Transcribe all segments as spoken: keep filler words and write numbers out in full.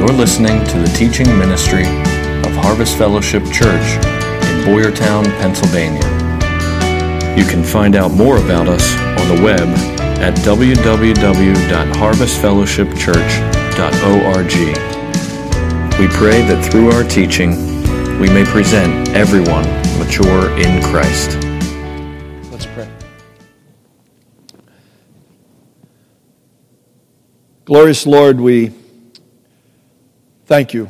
You're listening to the teaching ministry of Harvest Fellowship Church in Boyertown, Pennsylvania. You can find out more about us on the web at w w w dot harvest fellowship church dot org. We pray that through our teaching, we may present everyone mature in Christ. Let's pray. Glorious Lord, we thank you.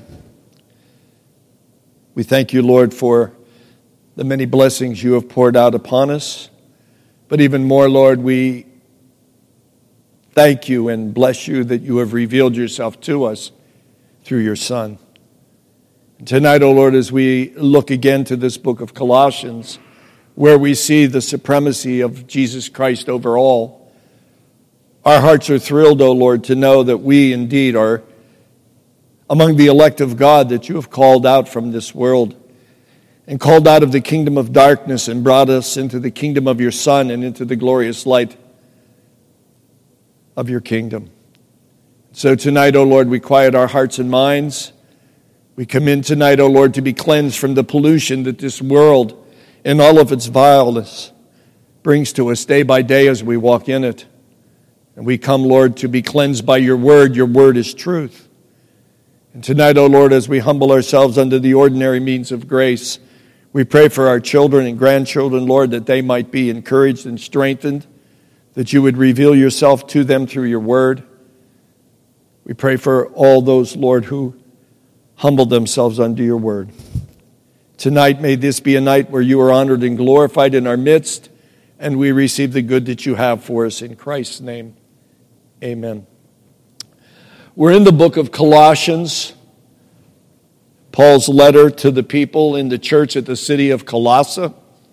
We thank you, Lord, for the many blessings you have poured out upon us. But even more, Lord, we thank you and bless you that you have revealed yourself to us through your Son. And tonight, O Lord, as we look again to this book of Colossians, where we see the supremacy of Jesus Christ over all, our hearts are thrilled, O Lord, to know that we indeed are among the elect of God that you have called out from this world and called out of the kingdom of darkness and brought us into the kingdom of your Son and into the glorious light of your kingdom. So tonight, O Lord, we quiet our hearts and minds. We come in tonight, O Lord, to be cleansed from the pollution that this world and all of its vileness brings to us day by day as we walk in it. And we come, Lord, to be cleansed by your word. Your word is truth. And tonight, O Lord, as we humble ourselves under the ordinary means of grace, we pray for our children and grandchildren, Lord, that they might be encouraged and strengthened, that you would reveal yourself to them through your word. We pray for all those, Lord, who humble themselves under your word. Tonight, may this be a night where you are honored and glorified in our midst, and we receive the good that you have for us. In Christ's name, amen. We're in the book of Colossians, Paul's letter to the people in the church at the city of Colossae.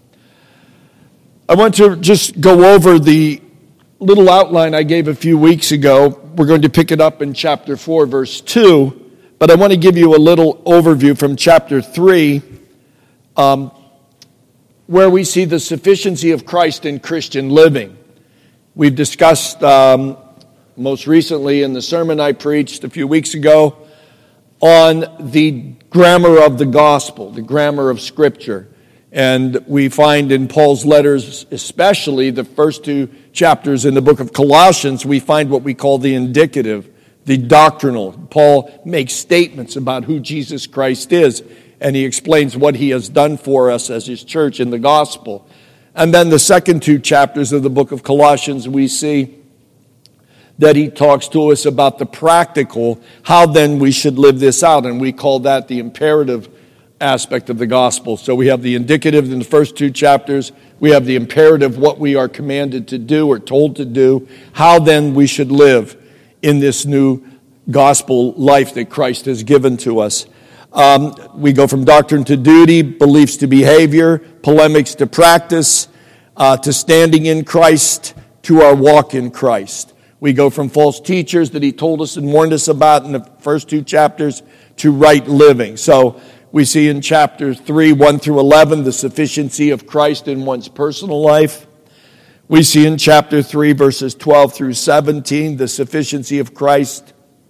I want to just go over the little outline I gave a few weeks ago. We're going to pick it up in chapter four, verse two, but I want to give you a little overview from chapter three, um, where we see the sufficiency of Christ in Christian living. We've discussed um, most recently in the sermon I preached a few weeks ago on the grammar of the gospel, the grammar of Scripture. And we find in Paul's letters, especially the first two chapters in the book of Colossians, we find what we call the indicative, the doctrinal. Paul makes statements about who Jesus Christ is, and he explains what he has done for us as his church in the gospel. And then the second two chapters of the book of Colossians, we see that he talks to us about the practical, how then we should live this out. And we call that the imperative aspect of the gospel. So we have the indicative in the first two chapters. We have the imperative, what we are commanded to do or told to do. How then we should live in this new gospel life that Christ has given to us. Um, we go from doctrine to duty, beliefs to behavior, polemics to practice, uh, to standing in Christ, to our walk in Christ. We go from false teachers that he told us and warned us about in the first two chapters to right living. So we see in chapter three, one through eleven, the sufficiency of Christ in one's personal life. We see in chapter three, verses twelve through seventeen, the sufficiency of Christ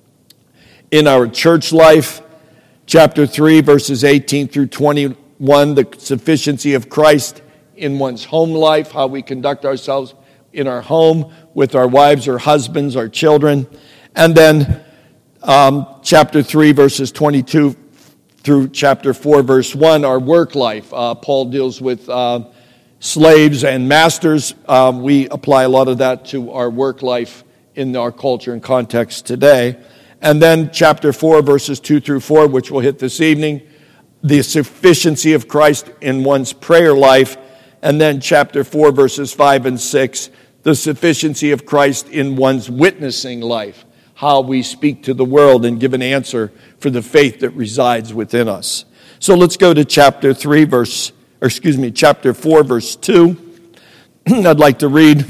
in our church life. Chapter three, verses eighteen through twenty-one, the sufficiency of Christ in one's home life, how we conduct ourselves in our home with our wives or husbands, our children. And then um, chapter three, verses twenty-two through chapter four, verse one, our work life. Uh, Paul deals with uh, slaves and masters. Um, we apply a lot of that to our work life in our culture and context today. And then chapter four, verses two through four, which we'll hit this evening, the sufficiency of Christ in one's prayer life. And then chapter four, verses five and six, the sufficiency of Christ in one's witnessing life, how we speak to the world and give an answer for the faith that resides within us. So let's go to chapter three, verse, or excuse me, chapter four, verse two. I'd like to read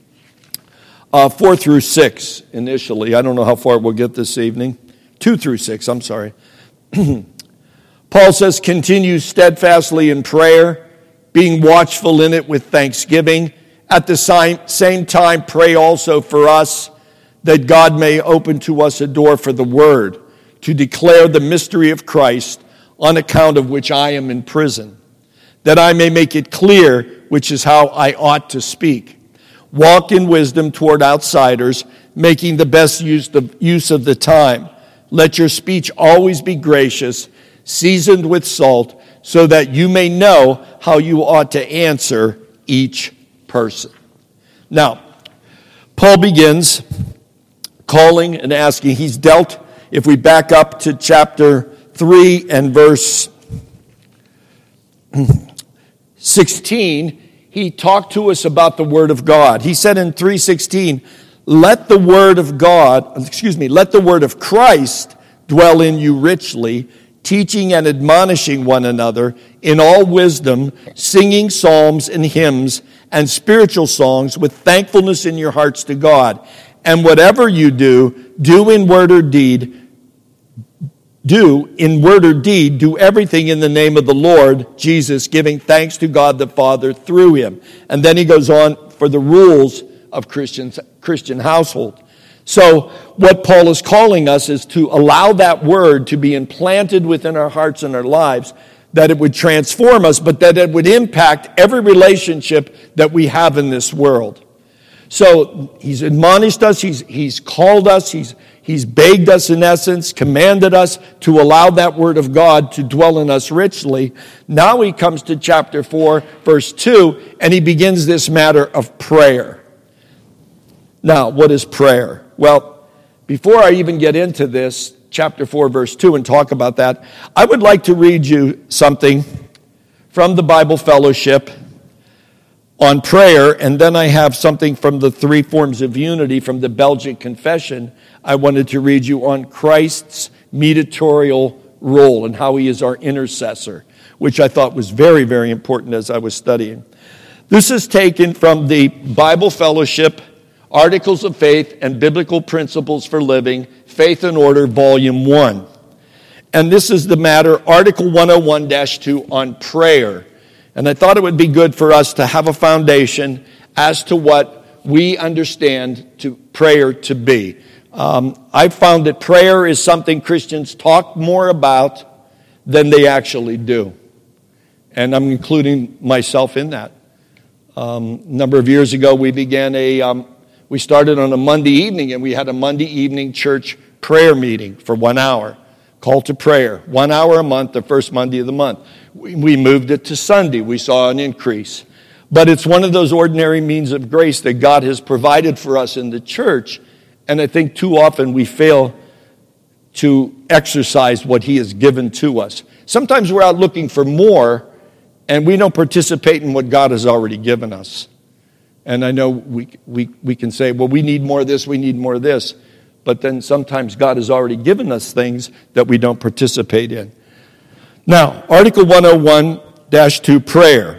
uh, four through six initially. I don't know how far we'll get this evening. Two through six, I'm sorry. Paul says, continue steadfastly in prayer, being watchful in it with thanksgiving. At the same time, pray also for us, that God may open to us a door for the word, to declare the mystery of Christ, on account of which I am in prison, that I may make it clear which is how I ought to speak. Walk in wisdom toward outsiders, making the best use of, use of the time. Let your speech always be gracious, seasoned with salt, so that you may know how you ought to answer each person. Now, Paul begins calling and asking. He's dealt, if we back up to chapter three and verse sixteen, he talked to us about the Word of God. He said in three sixteen, let the Word of God, excuse me, let the Word of Christ dwell in you richly, teaching and admonishing one another in all wisdom, singing psalms and hymns and spiritual songs with thankfulness in your hearts to God. And whatever you do, do in word or deed, do in word or deed, do everything in the name of the Lord Jesus, giving thanks to God the Father through him. And then he goes on for the rules of Christians, Christian household. So what Paul is calling us is to allow that word to be implanted within our hearts and our lives, that it would transform us, but that it would impact every relationship that we have in this world. So he's admonished us, he's, he's called us, he's, he's begged us in essence, commanded us to allow that word of God to dwell in us richly. Now he comes to chapter four, verse two, and he begins this matter of prayer. Now, what is prayer? Well, before I even get into this, chapter four, verse two, and talk about that, I would like to read you something from the Bible Fellowship on prayer, and then I have something from the Three Forms of Unity from the Belgic Confession. I wanted to read you on Christ's mediatorial role and how he is our intercessor, which I thought was very, very important as I was studying. This is taken from the Bible Fellowship Articles of Faith and Biblical Principles for Living, Faith and Order, Volume one. And this is the matter, Article one oh one dash two on prayer. And I thought it would be good for us to have a foundation as to what we understand to prayer to be. Um, I've found that prayer is something Christians talk more about than they actually do. And I'm including myself in that. Um, a number of years ago, we began a... Um, We started on a Monday evening, and we had a Monday evening church prayer meeting for one hour. Call to prayer. One hour a month, the first Monday of the month. We, we moved it to Sunday. We saw an increase. But it's one of those ordinary means of grace that God has provided for us in the church. And I think too often we fail to exercise what he has given to us. Sometimes we're out looking for more, and we don't participate in what God has already given us. And I know we, we we can say, well, we need more of this, we need more of this. But then sometimes God has already given us things that we don't participate in. Now, Article one oh one dash two, prayer.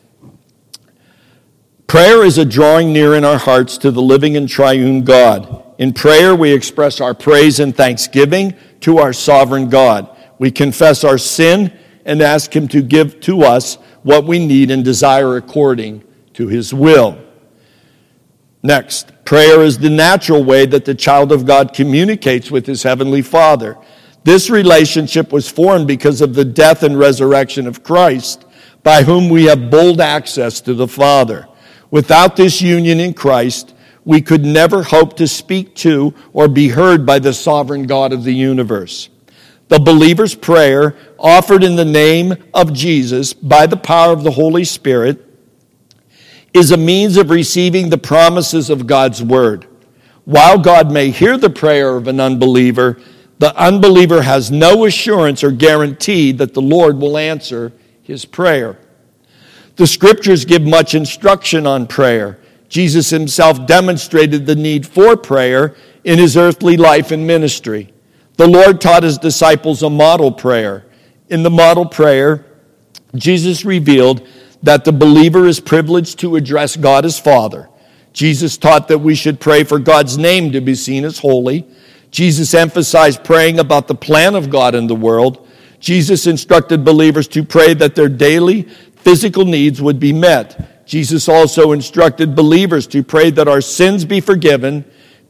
Prayer is a drawing near in our hearts to the living and triune God. In prayer, we express our praise and thanksgiving to our sovereign God. We confess our sin and ask him to give to us what we need and desire according to his will. Next, prayer is the natural way that the child of God communicates with his heavenly Father. This relationship was formed because of the death and resurrection of Christ, by whom we have bold access to the Father. Without this union in Christ, we could never hope to speak to or be heard by the sovereign God of the universe. The believer's prayer, offered in the name of Jesus by the power of the Holy Spirit, is a means of receiving the promises of God's word. While God may hear the prayer of an unbeliever, the unbeliever has no assurance or guarantee that the Lord will answer his prayer. The scriptures give much instruction on prayer. Jesus himself demonstrated the need for prayer in his earthly life and ministry. The Lord taught his disciples a model prayer. In the model prayer, Jesus revealed that the believer is privileged to address God as Father. Jesus taught that we should pray for God's name to be seen as holy. Jesus emphasized praying about the plan of God in the world. Jesus instructed believers to pray that their daily physical needs would be met. Jesus also instructed believers to pray that our sins be forgiven,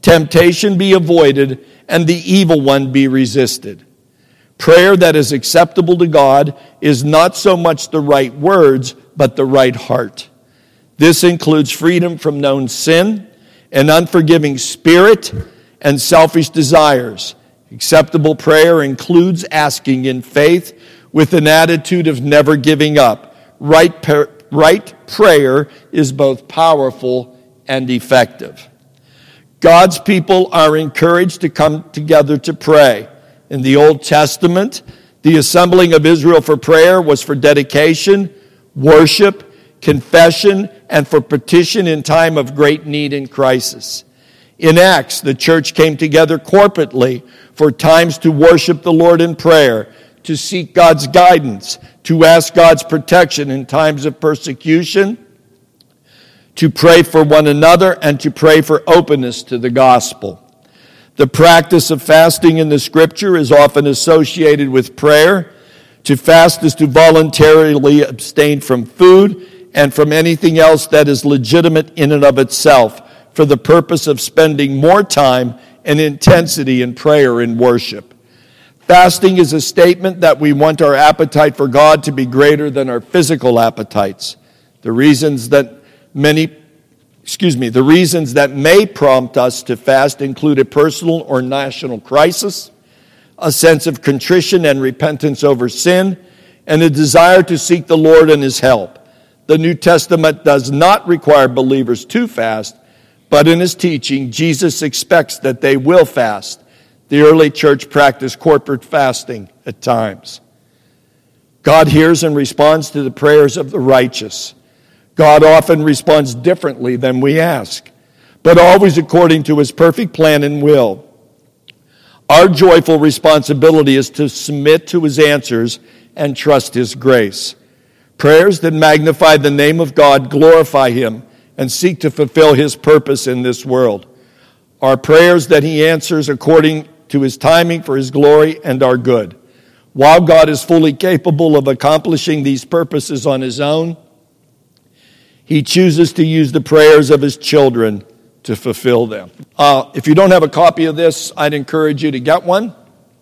temptation be avoided, and the evil one be resisted. Prayer that is acceptable to God is not so much the right words, but the right heart. This includes freedom from known sin, an unforgiving spirit, and selfish desires. Acceptable prayer includes asking in faith with an attitude of never giving up. Right, per, right prayer is both powerful and effective. God's people are encouraged to come together to pray. In the Old Testament, the assembling of Israel for prayer was for dedication, worship, confession, and for petition in time of great need and crisis. In Acts, the church came together corporately for times to worship the Lord in prayer, to seek God's guidance, to ask God's protection in times of persecution, to pray for one another, and to pray for openness to the gospel. The practice of fasting in the Scripture is often associated with prayer. To fast is to voluntarily abstain from food and from anything else that is legitimate in and of itself for the purpose of spending more time and intensity in prayer and worship. Fasting is a statement that we want our appetite for God to be greater than our physical appetites. The reasons that many Excuse me, the reasons that may prompt us to fast include a personal or national crisis, a sense of contrition and repentance over sin, and a desire to seek the Lord and His help. The New Testament does not require believers to fast, but in His teaching, Jesus expects that they will fast. The early church practiced corporate fasting at times. God hears and responds to the prayers of the righteous. God often responds differently than we ask, but always according to His perfect plan and will. Our joyful responsibility is to submit to His answers and trust His grace. Prayers that magnify the name of God glorify Him and seek to fulfill His purpose in this world. Our prayers that He answers according to His timing for His glory and our good. While God is fully capable of accomplishing these purposes on His own, He chooses to use the prayers of His children to fulfill them. Uh, if you don't have a copy of this, I'd encourage you to get one.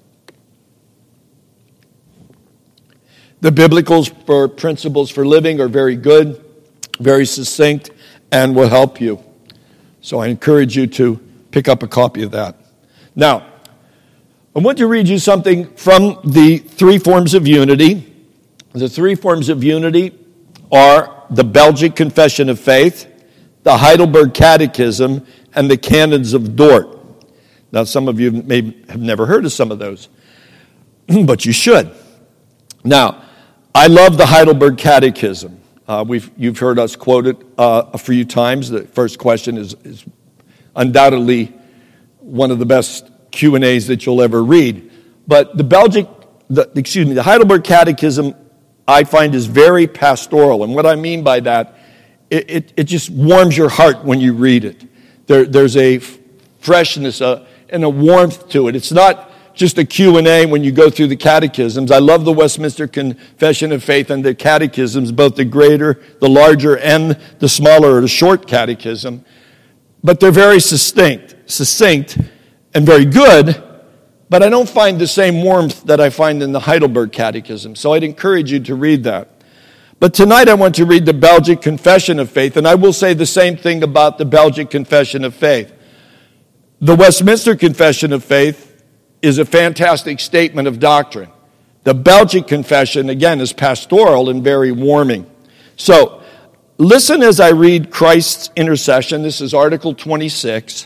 The biblical for principles for living are very good, very succinct, and will help you. So I encourage you to pick up a copy of that. Now, I want to read you something from the three forms of unity. The three forms of unity are the Belgic Confession of Faith, the Heidelberg Catechism, and the Canons of Dort. Now, some of you may have never heard of some of those, but you should. Now, I love the Heidelberg Catechism. Uh, we've you've heard us quote it uh, a few times. The first question is, is undoubtedly one of the best Q and A's that you'll ever read. But the Belgic, the, excuse me, the Heidelberg Catechism, I find, is very pastoral. And what I mean by that, it, it, it just warms your heart when you read it. There, there's a freshness uh, and a warmth to it. It's not just a Q and A when you go through the catechisms. I love the Westminster Confession of Faith and the catechisms, both the greater, the larger, and the smaller or the short catechism. But they're very succinct, succinct and very good. But I don't find the same warmth that I find in the Heidelberg Catechism. So I'd encourage you to read that. But tonight I want to read the Belgic Confession of Faith. And I will say the same thing about the Belgic Confession of Faith. The Westminster Confession of Faith is a fantastic statement of doctrine. The Belgic Confession, again, is pastoral and very warming. So listen as I read Christ's intercession. This is Article twenty-six.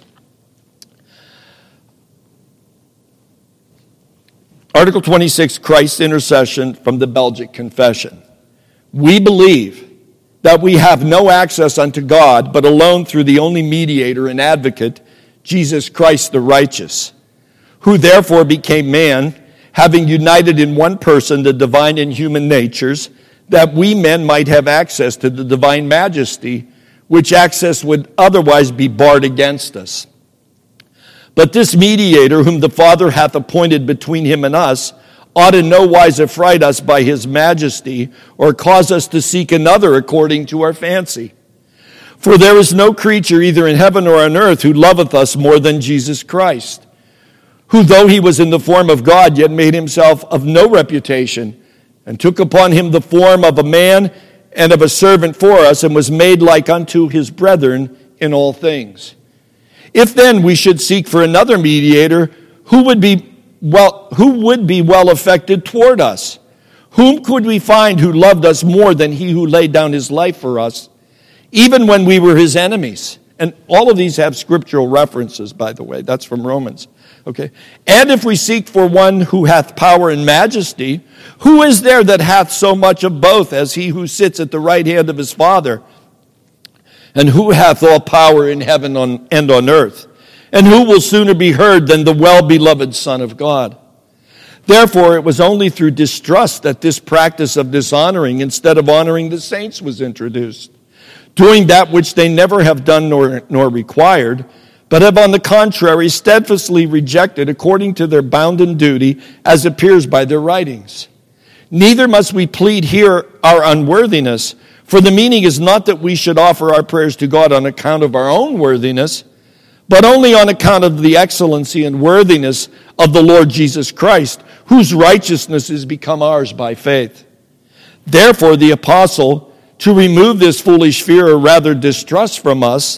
Article twenty-six, Christ's intercession from the Belgic Confession. We believe that we have no access unto God, but alone through the only mediator and advocate, Jesus Christ the righteous, who therefore became man, having united in one person the divine and human natures, that we men might have access to the divine majesty, which access would otherwise be barred against us. But this mediator, whom the Father hath appointed between him and us, ought in no wise affright us by his majesty, or cause us to seek another according to our fancy. For there is no creature either in heaven or on earth who loveth us more than Jesus Christ, who though he was in the form of God, yet made himself of no reputation, and took upon him the form of a man and of a servant for us, and was made like unto his brethren in all things. If then we should seek for another mediator, who would be well, who would be well affected toward us? Whom could we find who loved us more than he who laid down his life for us, even when we were his enemies? And all of these have scriptural references, by the way. That's from Romans. Okay. And if we seek for one who hath power and majesty, who is there that hath so much of both as he who sits at the right hand of his Father? And who hath all power in heaven and on earth? And who will sooner be heard than the well-beloved Son of God? Therefore, it was only through distrust that this practice of dishonoring instead of honoring the saints was introduced, doing that which they never have done nor, nor required, but have on the contrary steadfastly rejected according to their bounden duty, as appears by their writings. Neither must we plead here our unworthiness, for the meaning is not that we should offer our prayers to God on account of our own worthiness, but only on account of the excellency and worthiness of the Lord Jesus Christ, whose righteousness is become ours by faith. Therefore the apostle, to remove this foolish fear, or rather distrust from us,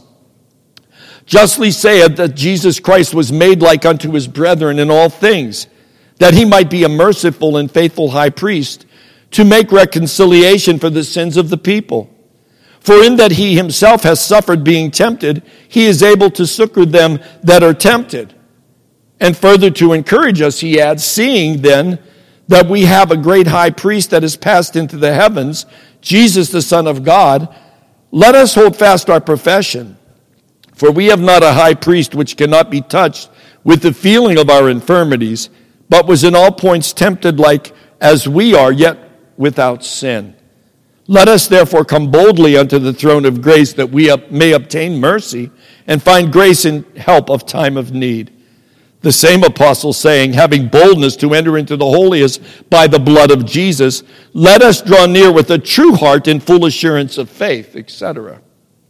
justly saith that Jesus Christ was made like unto his brethren in all things, that he might be a merciful and faithful high priest, to make reconciliation for the sins of the people. For in that he himself has suffered being tempted, he is able to succor them that are tempted. And further to encourage us, he adds, seeing then that we have a great high priest that is passed into the heavens, Jesus the Son of God, let us hold fast our profession. For we have not a high priest which cannot be touched with the feeling of our infirmities, but was in all points tempted like as we are, yet without sin. Let us therefore come boldly unto the throne of grace, that we may obtain mercy and find grace in help of time of need. The same apostle saying, having boldness to enter into the holiest by the blood of Jesus, let us draw near with a true heart in full assurance of faith, et cetera.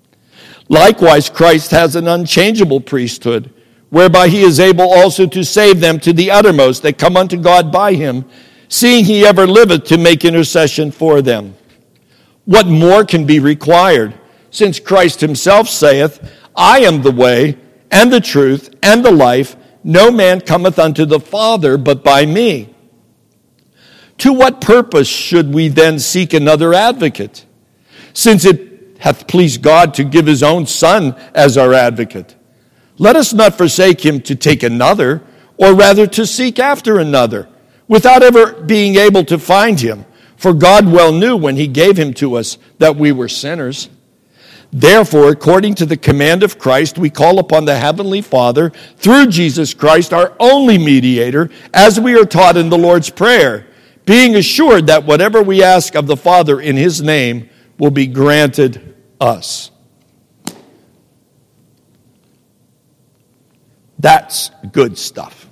Likewise, Christ has an unchangeable priesthood, whereby he is able also to save them to the uttermost that come unto God by him, seeing he ever liveth to make intercession for them. What more can be required, since Christ himself saith, I am the way, and the truth, and the life. No man cometh unto the Father but by me. To what purpose should we then seek another advocate, since it hath pleased God to give his own Son as our advocate? Let us not forsake him to take another, or rather to seek after another, without ever being able to find him. For God well knew when he gave him to us that we were sinners. Therefore, according to the command of Christ, we call upon the Heavenly Father through Jesus Christ, our only mediator, as we are taught in the Lord's Prayer, being assured that whatever we ask of the Father in his name will be granted us. That's good stuff.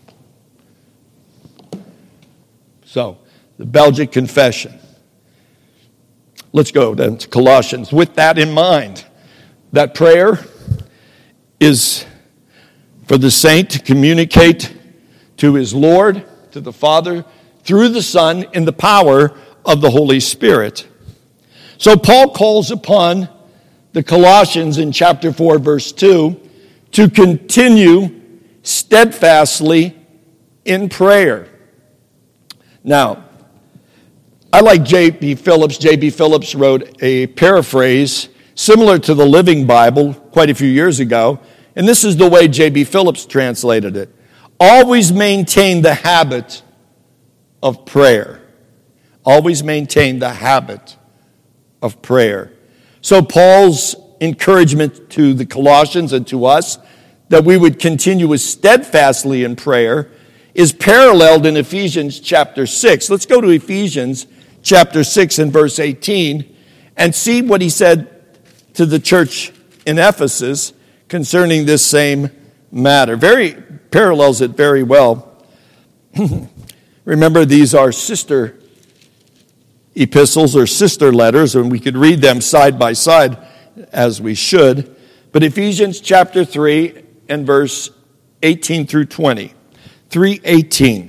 So, the Belgic Confession. Let's go then to Colossians. With that in mind, that prayer is for the saint to communicate to his Lord, to the Father, through the Son in the power of the Holy Spirit. So Paul calls upon the Colossians in chapter four, verse two, to continue steadfastly in prayer. Now, I like J B Phillips. J B Phillips wrote a paraphrase similar to the Living Bible quite a few years ago, and this is the way J B Phillips translated it. Always maintain the habit of prayer. Always maintain the habit of prayer. So Paul's encouragement to the Colossians and to us that we would continue steadfastly in prayer is paralleled in Ephesians chapter six. Let's go to Ephesians chapter six and verse eighteen and see what he said to the church in Ephesus concerning this same matter. Very parallels it very well. Remember, these are sister epistles or sister letters, and we could read them side by side as we should. But Ephesians chapter three and verse eighteen through twenty. three eighteen.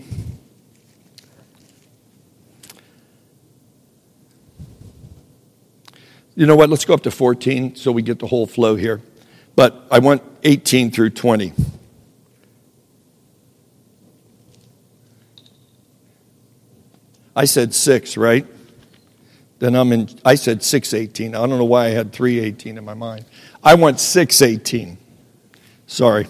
You know what? Let's go up to fourteen so we get the whole flow here. But I want eighteen through twenty. I said six, right? Then I'm in, I said six eighteen. I don't know why I had three eighteen in my mind. I want six eighteen. Sorry.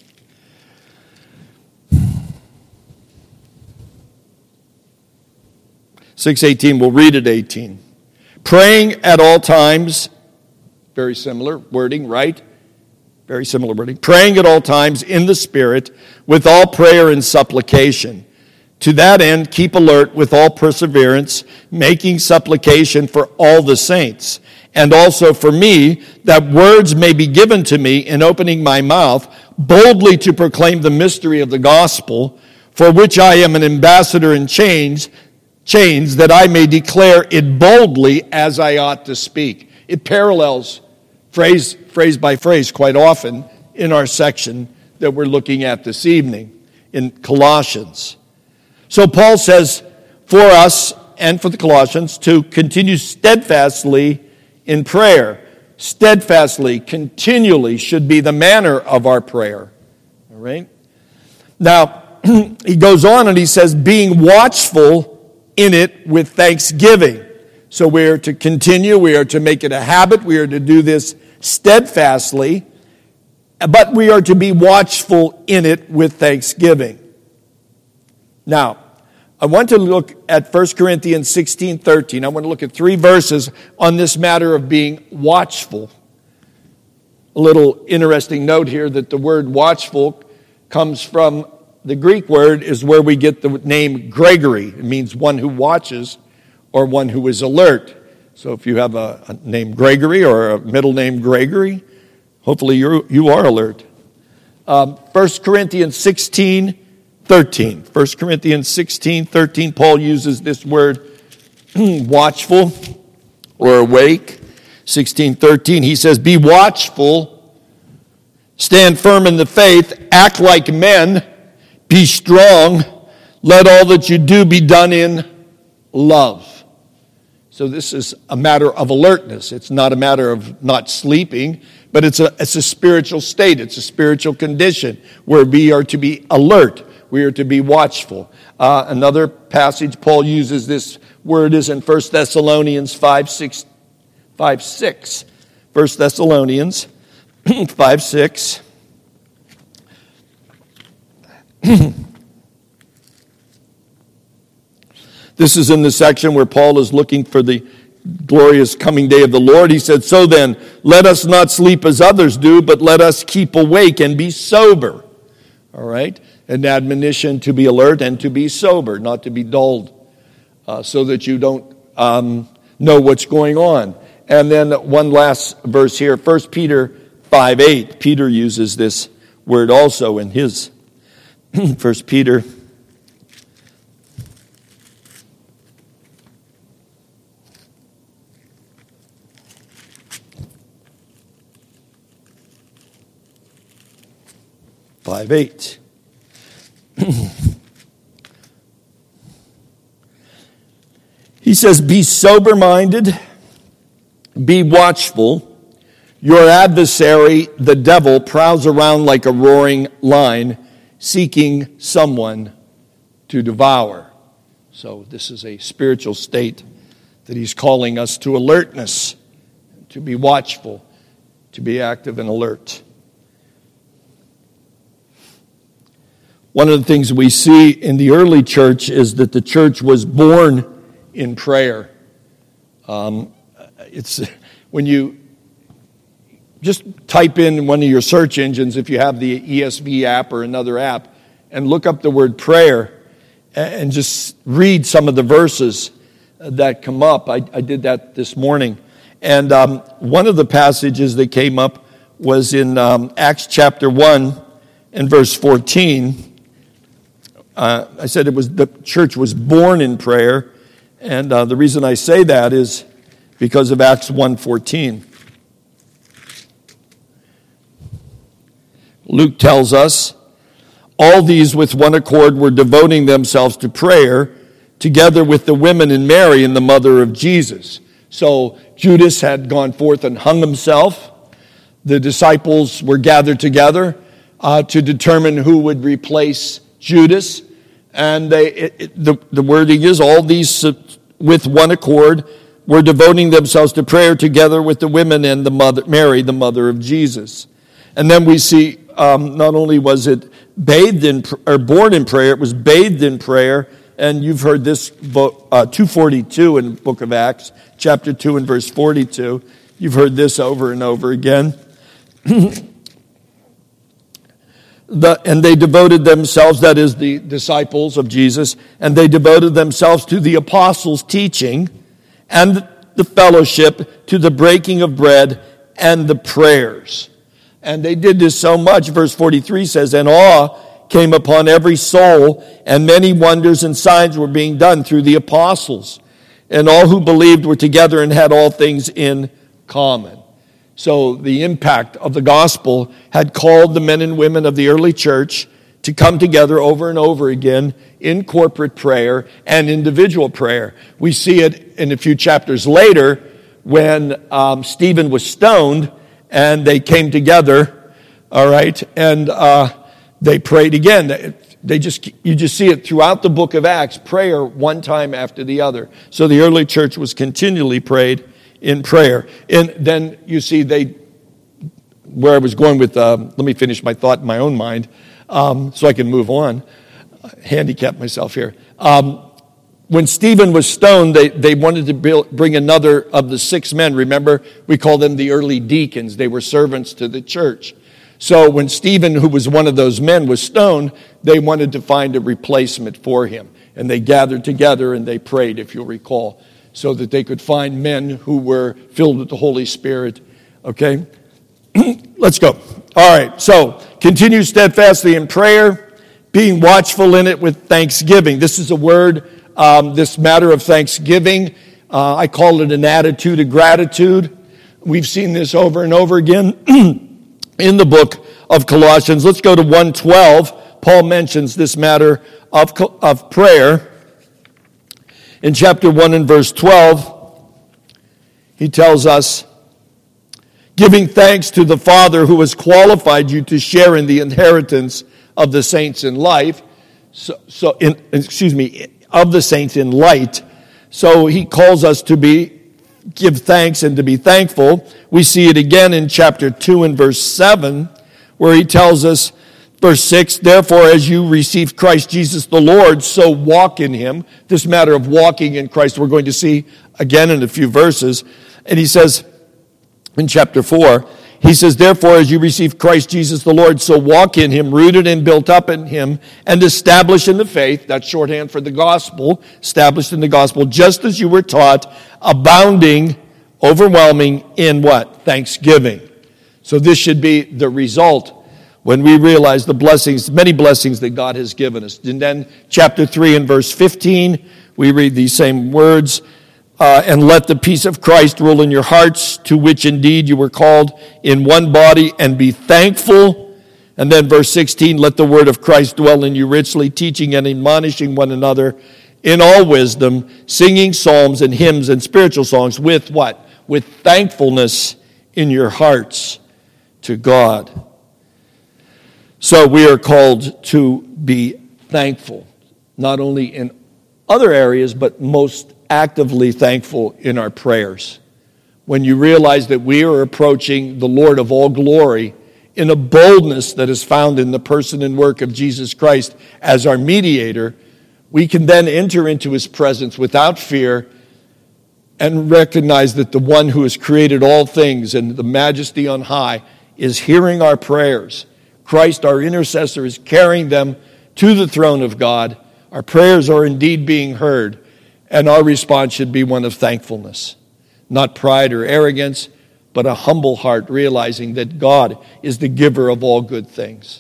six eighteen, we'll read it eighteen. Praying at all times, very similar wording, right? Very similar wording. Praying at all times in the Spirit with all prayer and supplication. To that end, keep alert with all perseverance, making supplication for all the saints, and also for me, that words may be given to me in opening my mouth, boldly to proclaim the mystery of the gospel, for which I am an ambassador in chains, chains, that I may declare it boldly as I ought to speak. It parallels phrase, phrase by phrase quite often in our section that we're looking at this evening in Colossians. So Paul says for us and for the Colossians to continue steadfastly in prayer. Steadfastly, continually should be the manner of our prayer. All right? Now, he goes on and he says, being watchful in it with thanksgiving. So we are to continue, we are to make it a habit, we are to do this steadfastly, but we are to be watchful in it with thanksgiving. Now, I want to look at First Corinthians sixteen thirteen. I want to look at three verses on this matter of being watchful. A little interesting note here that the word watchful comes from the Greek word is where we get the name Gregory. It means one who watches or one who is alert. So if you have a, a name Gregory or a middle name Gregory, hopefully you you are alert. Um, First Corinthians sixteen thirteen. First Corinthians sixteen thirteen, Paul uses this word watchful or awake. sixteen thirteen, he says, be watchful, stand firm in the faith, act like men, be strong, let all that you do be done in love. So this is a matter of alertness. It's not a matter of not sleeping, but it's a, it's a spiritual state. It's a spiritual condition where we are to be alert. We are to be watchful. Uh, another passage Paul uses this word is in First Thessalonians five six. five six. First Thessalonians five six. This is in the section where Paul is looking for the glorious coming day of the Lord. He said, so then, let us not sleep as others do, but let us keep awake and be sober. All right? An admonition to be alert and to be sober, not to be dulled, uh, so that you don't um, know what's going on. And then one last verse here, First Peter five eight. Peter uses this word also in his First Peter. five eight. He says, be sober-minded, be watchful. Your adversary, the devil, prowls around like a roaring lion, seeking someone to devour. So this is a spiritual state that he's calling us to alertness, to be watchful, to be active and alert. One of the things we see in the early church is that the church was born in prayer. Um, it's when you just type in one of your search engines, if you have the E S V app or another app, and look up the word prayer and just read some of the verses that come up. I, I did that this morning. And um, one of the passages that came up was in um, Acts chapter one and verse fourteen. Uh, I said it was the church was born in prayer. And uh, the reason I say that is because of Acts one fourteen. Luke tells us, all these with one accord were devoting themselves to prayer, together with the women and Mary and the mother of Jesus. So Judas had gone forth and hung himself. The disciples were gathered together uh, to determine who would replace Judas. And they, it, it, the, the wording is, all these uh, with one accord were devoting themselves to prayer together with the women and the mother, Mary, the mother of Jesus. And then we see um, not only was it bathed in or born in prayer, it was bathed in prayer. And you've heard this book, uh, two forty-two in the book of Acts, chapter two and verse forty-two. You've heard this over and over again. The, and they devoted themselves, that is the disciples of Jesus, and they devoted themselves to the apostles' teaching and the fellowship, to the breaking of bread and the prayers. And they did this so much, verse forty-three says, and awe came upon every soul, and many wonders and signs were being done through the apostles. And all who believed were together and had all things in common. So the impact of the gospel had called the men and women of the early church to come together over and over again in corporate prayer and individual prayer. We see it in a few chapters later when um, Stephen was stoned and they came together, all right, and uh, they prayed again. They just you just see it throughout the book of Acts, prayer one time after the other. So the early church was continually prayed in prayer. And then you see they, where I was going with, uh, let me finish my thought in my own mind um, so I can move on. Handicap myself here. Um, when Stephen was stoned, they, they wanted to build, bring another of the six men. Remember, we call them the early deacons. They were servants to the church. So when Stephen, who was one of those men, was stoned, they wanted to find a replacement for him. And they gathered together and they prayed, if you'll recall, so that they could find men who were filled with the Holy Spirit. Okay? Let's go. All right, so continue steadfastly in prayer, being watchful in it with thanksgiving. This is a word, um, this matter of thanksgiving. Uh, I call it an attitude of gratitude. We've seen this over and over again in the book of Colossians. Let's go to one twelve. Paul mentions this matter of, of prayer. In chapter one and verse twelve, he tells us, giving thanks to the Father who has qualified you to share in the inheritance of the saints in life. So, so in, excuse me, of the saints in light. So he calls us to be, give thanks and to be thankful. We see it again in chapter two and verse seven, where he tells us, verse six, therefore as you received Christ Jesus the Lord, so walk in him. This matter of walking in Christ we're going to see again in a few verses. And he says in chapter four, he says, therefore as you received Christ Jesus the Lord, so walk in him, rooted and built up in him, and established in the faith, that's shorthand for the gospel, established in the gospel, just as you were taught, abounding, overwhelming in what? Thanksgiving. So this should be the result when we realize the blessings, many blessings that God has given us. And then chapter three and verse fifteen, we read these same words, uh, and let the peace of Christ rule in your hearts, to which indeed you were called in one body, and be thankful. And then verse sixteen, let the word of Christ dwell in you richly, teaching and admonishing one another in all wisdom, singing psalms and hymns and spiritual songs with what? With thankfulness in your hearts to God. So we are called to be thankful, not only in other areas, but most actively thankful in our prayers. When you realize that we are approaching the Lord of all glory in a boldness that is found in the person and work of Jesus Christ as our mediator, we can then enter into his presence without fear and recognize that the one who has created all things and the majesty on high is hearing our prayers. Christ, our intercessor, is carrying them to the throne of God. Our prayers are indeed being heard, and our response should be one of thankfulness. Not pride or arrogance, but a humble heart, realizing that God is the giver of all good things.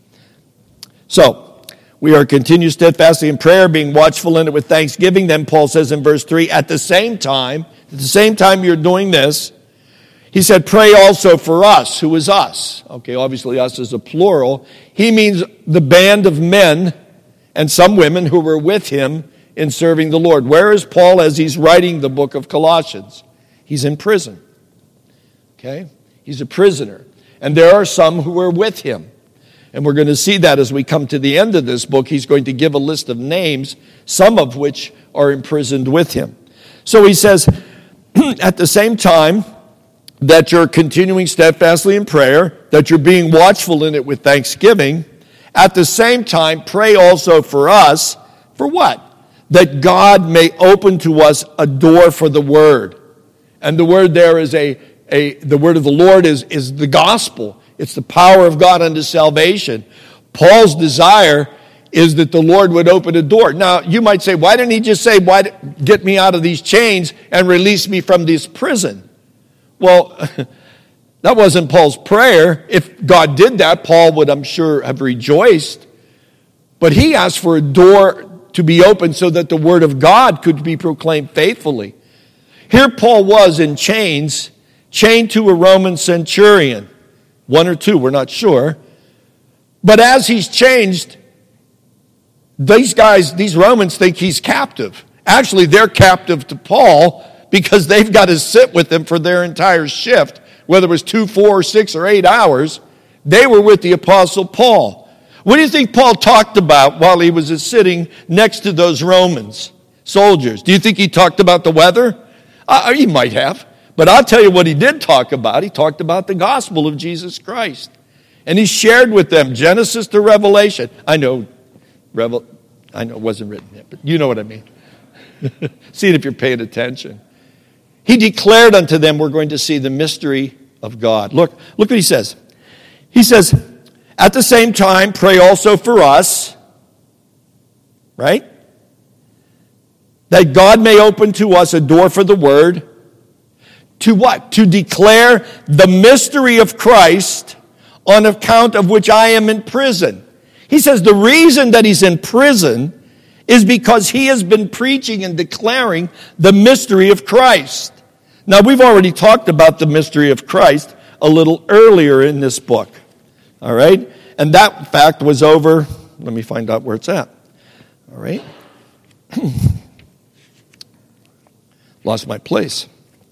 So, we are continued steadfastly in prayer, being watchful in it with thanksgiving. Then Paul says in verse three, at the same time, at the same time you're doing this, He said, pray also for us. Who is us? Okay, obviously us is a plural. He means the band of men and some women who were with him in serving the Lord. Where is Paul as he's writing the book of Colossians? He's in prison. Okay? He's a prisoner. And there are some who were with him. And we're going to see that as we come to the end of this book. He's going to give a list of names, some of which are imprisoned with him. So he says, at the same time that you're continuing steadfastly in prayer, that you're being watchful in it with thanksgiving, at the same time, pray also for us, for what? That God may open to us a door for the word. And the word there is a, a the word of the Lord is, is the gospel. It's the power of God unto salvation. Paul's desire is that the Lord would open a door. Now, you might say, why didn't he just say, why get me out of these chains and release me from this prison? Well, that wasn't Paul's prayer. If God did that, Paul would, I'm sure, have rejoiced. But he asked for a door to be opened so that the word of God could be proclaimed faithfully. Here Paul was in chains, chained to a Roman centurion. One or two, we're not sure. But as he's changed, these guys, these Romans think he's captive. Actually, they're captive to Paul because they've got to sit with him for their entire shift, whether it was two, four, six, or eight hours. They were with the Apostle Paul. What do you think Paul talked about while he was sitting next to those Romans soldiers? Do you think he talked about the weather? Uh, he might have. But I'll tell you what he did talk about. He talked about the gospel of Jesus Christ. And he shared with them Genesis to Revelation. I know, Revel, I know it wasn't written yet, but you know what I mean. See it if you're paying attention. He declared unto them, we're going to see the mystery of God. Look, look what he says. He says, at the same time, pray also for us, right? That God may open to us a door for the word. To what? To declare the mystery of Christ, on account of which I am in prison. He says the reason that he's in prison is because he has been preaching and declaring the mystery of Christ. Now, we've already talked about the mystery of Christ a little earlier in this book. All right? And that fact was over, let me find out where it's at. All right? Lost my place.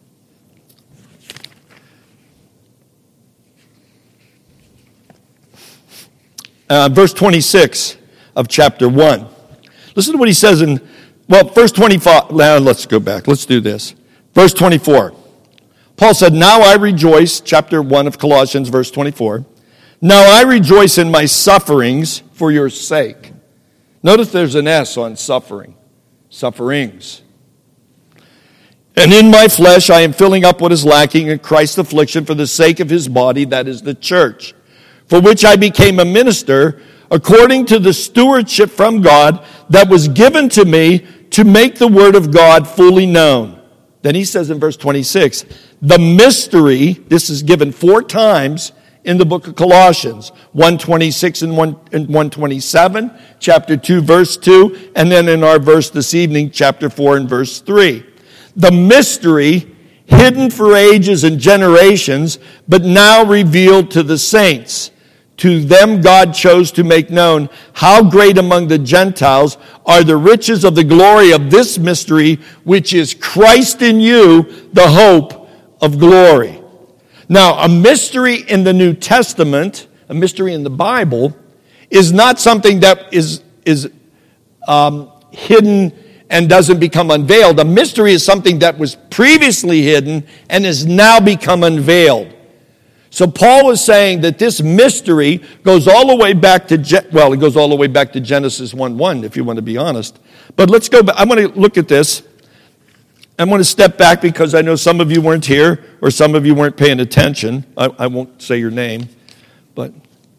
Uh, verse twenty-six of chapter one. Listen to what he says in, well, verse twenty-five. Now, let's go back. Let's do this. Verse twenty-four. Paul said, now I rejoice, chapter one of Colossians, verse twenty-four. Now I rejoice in my sufferings for your sake. Notice there's an S on suffering. Sufferings. And in my flesh I am filling up what is lacking in Christ's affliction for the sake of his body, that is the church, for which I became a minister according to the stewardship from God that was given to me to make the word of God fully known. Then he says in verse twenty-six, the mystery, this is given four times in the book of Colossians, one twenty-six and one twenty-seven, chapter two, verse two, and then in our verse this evening, chapter four and verse three. The mystery hidden for ages and generations, but now revealed to the saints. To them God chose to make known how great among the Gentiles are the riches of the glory of this mystery, which is Christ in you, the hope of glory. Now, a mystery in the New Testament, a mystery in the Bible, is not something that is, is um, hidden and doesn't become unveiled. A mystery is something that was previously hidden and has now become unveiled. So Paul is saying that this mystery goes all the way back to, well, it goes all the way back to Genesis one one, if you want to be honest. But let's go back. I want to look at this. I want to step back because I know some of you weren't here or some of you weren't paying attention. I, I won't say your name, but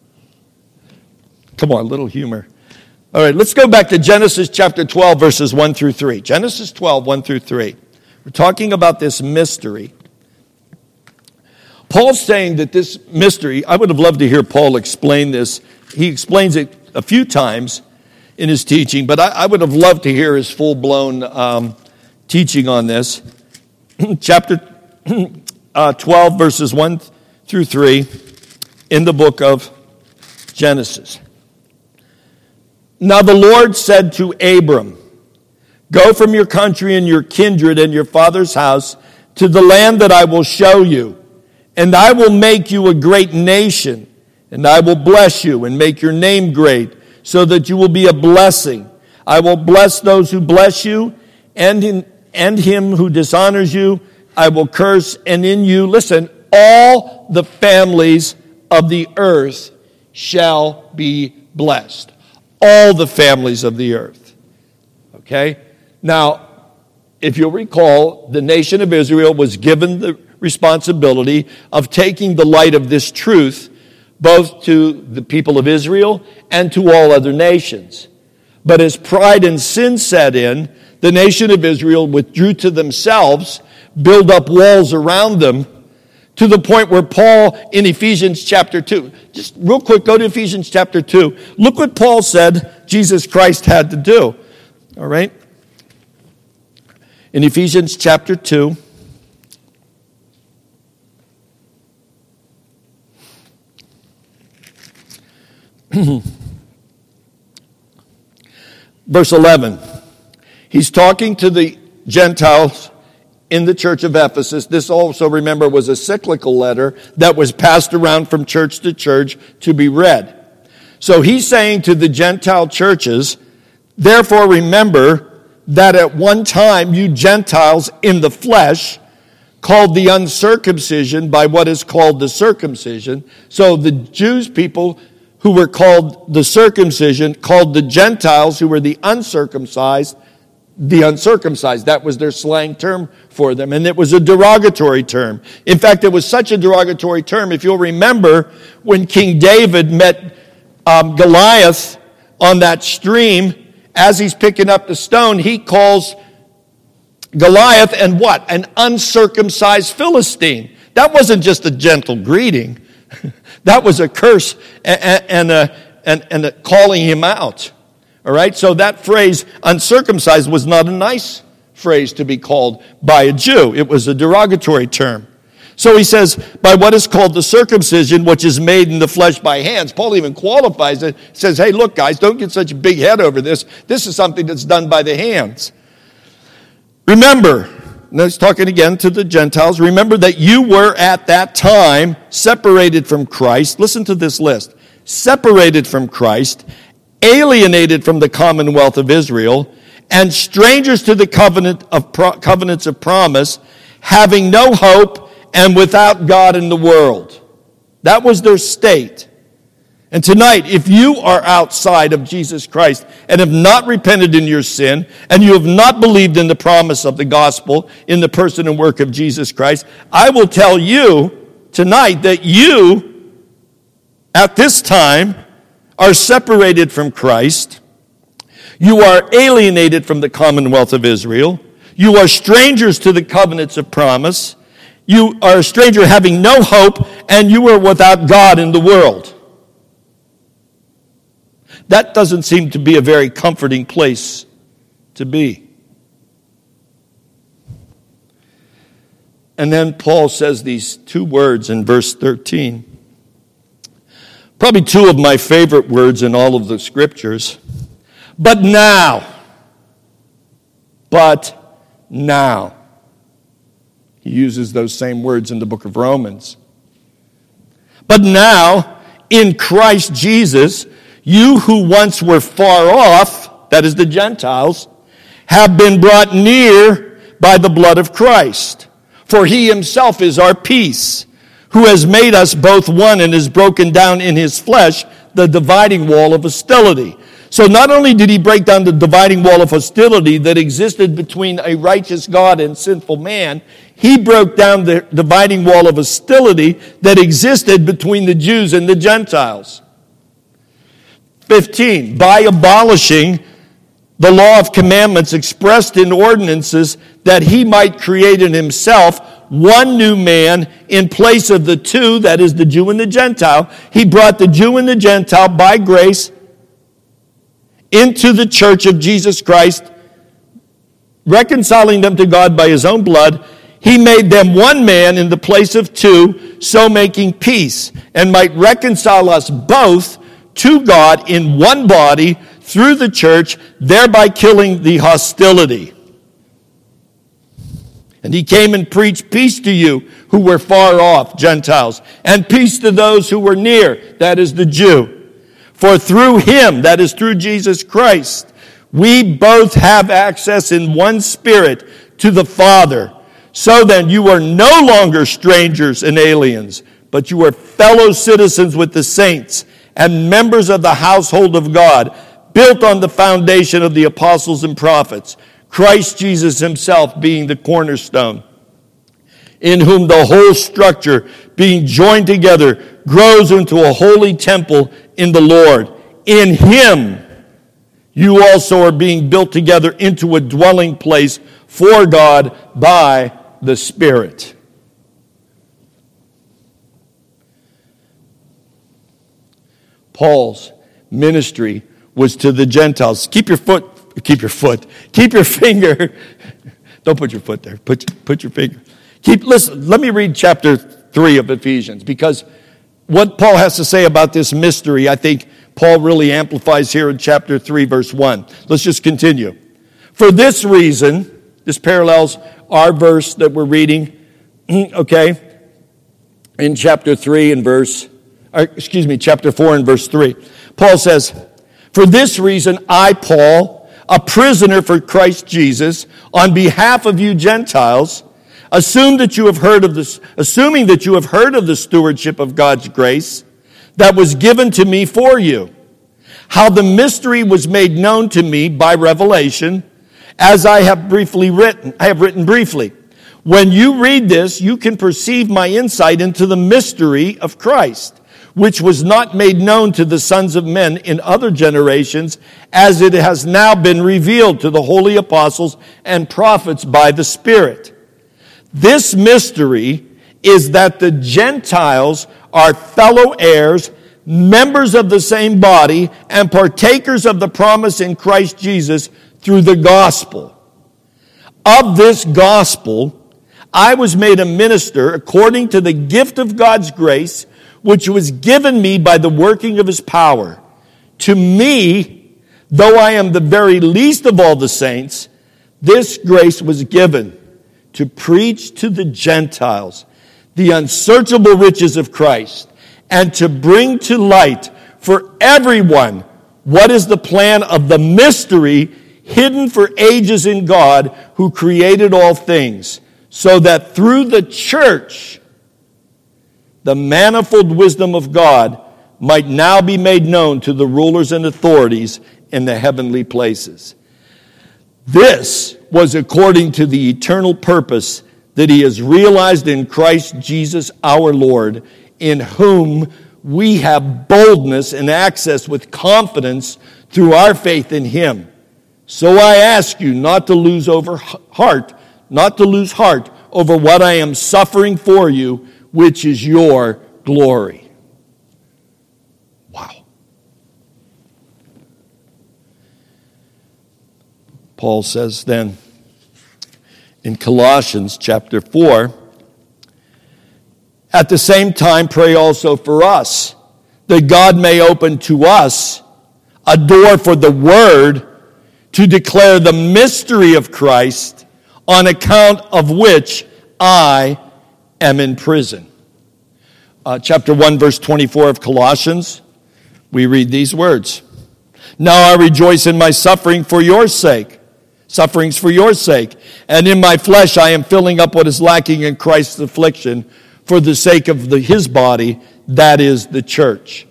come on, a little humor. All right, let's go back to Genesis chapter twelve, verses one through three. Genesis twelve, one through three. We're talking about this mystery. Paul's saying that this mystery, I would have loved to hear Paul explain this. He explains it a few times in his teaching, but I, I would have loved to hear his full-blown um, teaching on this. Chapter uh, twelve, verses one through three in the book of Genesis. Now the Lord said to Abram, "Go from your country and your kindred and your father's house to the land that I will show you, and I will make you a great nation, and I will bless you and make your name great, so that you will be a blessing. I will bless those who bless you, and in, and him who dishonors you I will curse, and in you," listen, "all the families of the earth shall be blessed." All the families of the earth. Okay? Now, if you'll recall, the nation of Israel was given the responsibility of taking the light of this truth both to the people of Israel and to all other nations. But as pride and sin set in, the nation of Israel withdrew to themselves, built up walls around them, to the point where Paul in Ephesians chapter two, just real quick, go to Ephesians chapter two. Look what Paul said Jesus Christ had to do. All right? In Ephesians chapter two, verse eleven, he's talking to the Gentiles in the church of Ephesus. This also, remember, was a cyclical letter that was passed around from church to church to be read. So he's saying to the Gentile churches, "Therefore remember that at one time you Gentiles in the flesh, called the uncircumcision by what is called the circumcision." So the Jews people who were called the circumcision called the Gentiles who were the uncircumcised the uncircumcised. That was their slang term for them. And it was a derogatory term. In fact, it was such a derogatory term, if you'll remember, when King David met um, Goliath on that stream, as he's picking up the stone, he calls Goliath and what? An uncircumcised Philistine. That wasn't just a gentle greeting. That was a curse and, and, a, and, and a calling him out. All right, so that phrase, uncircumcised, was not a nice phrase to be called by a Jew. It was a derogatory term. So he says, by what is called the circumcision, which is made in the flesh by hands. Paul even qualifies it. He says, hey, look, guys, don't get such a big head over this. This is something that's done by the hands. Remember, now he's talking again to the Gentiles, remember that you were at that time separated from Christ. Listen to this list. Separated from Christ, alienated from the commonwealth of Israel, and strangers to the covenant of pro- covenants of promise, having no hope and without God in the world. That was their state. And tonight, if you are outside of Jesus Christ and have not repented in your sin, and you have not believed in the promise of the gospel in the person and work of Jesus Christ, I will tell you tonight that you, at this time, are separated from Christ. You are alienated from the commonwealth of Israel. You are strangers to the covenants of promise. You are a stranger having no hope, and you are without God in the world. That doesn't seem to be a very comforting place to be. And then Paul says these two words in verse thirteen. Probably two of my favorite words in all of the scriptures. But now. But now. He uses those same words in the book of Romans. But now, in Christ Jesus, you who once were far off, that is the Gentiles, have been brought near by the blood of Christ. For he himself is our peace, who has made us both one and has broken down in his flesh the dividing wall of hostility. So not only did he break down the dividing wall of hostility that existed between a righteous God and sinful man, he broke down the dividing wall of hostility that existed between the Jews and the Gentiles. fifteen, by abolishing the law of commandments expressed in ordinances, that he might create in himself one new man in place of the two, that is the Jew and the Gentile. He brought the Jew and the Gentile by grace into the church of Jesus Christ, reconciling them to God by his own blood. he made them one man in the place of two, so making peace, and might reconcile us both to God in one body through the church, thereby killing the hostility. And he came and preached peace to you who were far off, Gentiles, and peace to those who were near, that is the Jew. For through him, that is through Jesus Christ, we both have access in one Spirit to the Father. So then you are no longer strangers and aliens, but you are fellow citizens with the saints and members of the household of God, built on the foundation of the apostles and prophets, Christ Jesus himself being the cornerstone, in whom the whole structure, being joined together, grows into a holy temple in the Lord. In him you also are being built together into a dwelling place for God by the Spirit. Paul's ministry was to the Gentiles. Keep your foot, keep your foot, keep your finger. Don't put your foot there. Put, put your finger. Keep, listen, let me read chapter three of Ephesians, because what Paul has to say about this mystery, I think Paul really amplifies here in chapter three, verse one. Let's just continue. For this reason, this parallels our verse that we're reading, okay, in chapter three and verse, or excuse me, chapter four and verse three. Paul says, for this reason, I, Paul, a prisoner for Christ Jesus, on behalf of you Gentiles, assume that you have heard of this, assuming that you have heard of the stewardship of God's grace that was given to me for you, how the mystery was made known to me by revelation, as I have briefly written, I have written briefly. When you read this, you can perceive my insight into the mystery of Christ, which was not made known to the sons of men in other generations, as it has now been revealed to the holy apostles and prophets by the Spirit. This mystery is that the Gentiles are fellow heirs, members of the same body, and partakers of the promise in Christ Jesus through the gospel. Of this gospel, I was made a minister according to the gift of God's grace, which was given me by the working of his power. To me, though I am the very least of all the saints, this grace was given to preach to the Gentiles the unsearchable riches of Christ, and to bring to light for everyone what is the plan of the mystery hidden for ages in God, who created all things, so that through the church the manifold wisdom of God might now be made known to the rulers and authorities in the heavenly places. This was according to the eternal purpose that he has realized in Christ Jesus our Lord, in whom we have boldness and access with confidence through our faith in him. So I ask you not to lose over heart, not to lose heart over what I am suffering for you, which is your glory. Wow. Paul says then in Colossians chapter four, at the same time pray also for us, that God may open to us a door for the word to declare the mystery of Christ, on account of which I am in prison. Uh, chapter one, verse twenty-four of Colossians, we read these words. Now I rejoice in my suffering for your sake, sufferings for your sake, and in my flesh I am filling up what is lacking in Christ's affliction for the sake of the, his body, that is the church.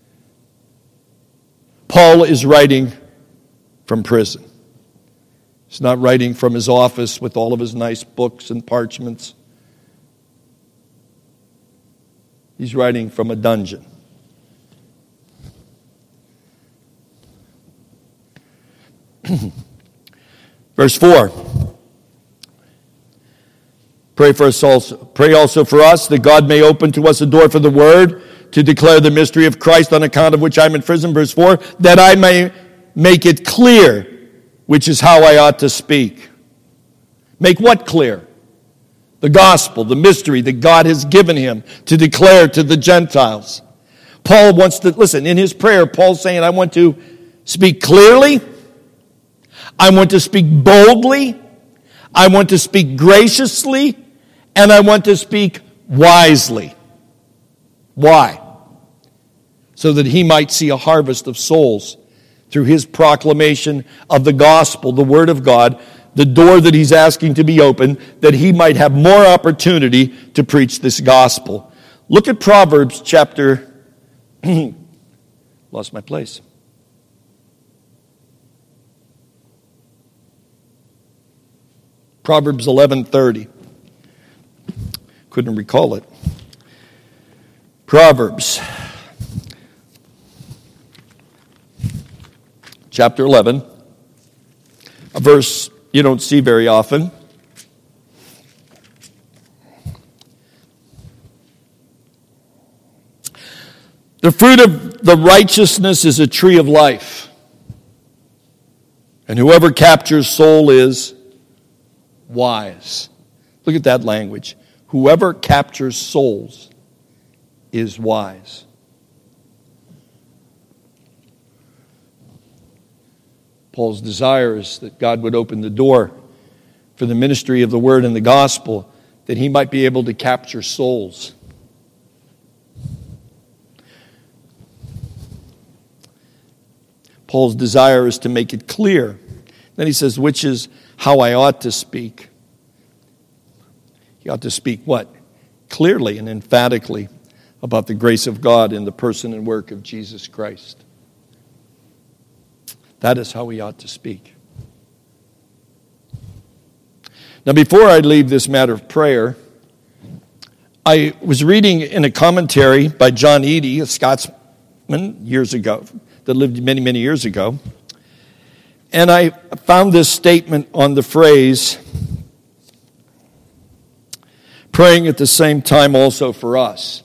Paul is writing from prison. He's not writing from his office with all of his nice books and parchments. He's writing from a dungeon. Verse four. Pray for us also. Pray also for us that God may open to us a door for the word to declare the mystery of Christ, on account of which I'm in prison. Verse four. That I may make it clear, which is how I ought to speak. Make what clear? the gospel, the mystery that God has given him to declare to the Gentiles. Paul wants to, listen, in his prayer, Paul's saying, I want to speak clearly, I want to speak boldly, I want to speak graciously, and I want to speak wisely. Why? So that he might see a harvest of souls through his proclamation of the gospel, the word of God, the door that he's asking to be opened, that he might have more opportunity to preach this gospel. Look at Proverbs chapter, lost my place. Proverbs eleven thirty. Couldn't recall it. Proverbs chapter eleven, a verse you don't see very often. The fruit of the righteousness is a tree of life, and whoever captures soul is wise. Look at that language. Whoever captures souls is wise. Paul's desire is that God would open the door for the ministry of the word and the gospel, that he might be able to capture souls. Paul's desire is to make it clear. Then he says, which is how I ought to speak. He ought to speak what? Clearly and emphatically about the grace of God in the person and work of Jesus Christ. That is how we ought to speak. Now, before I leave this matter of prayer, I was reading in a commentary by John Eadie, a Scotsman, years ago, that lived many, many years ago. And I found this statement on the phrase, praying at the same time also for us.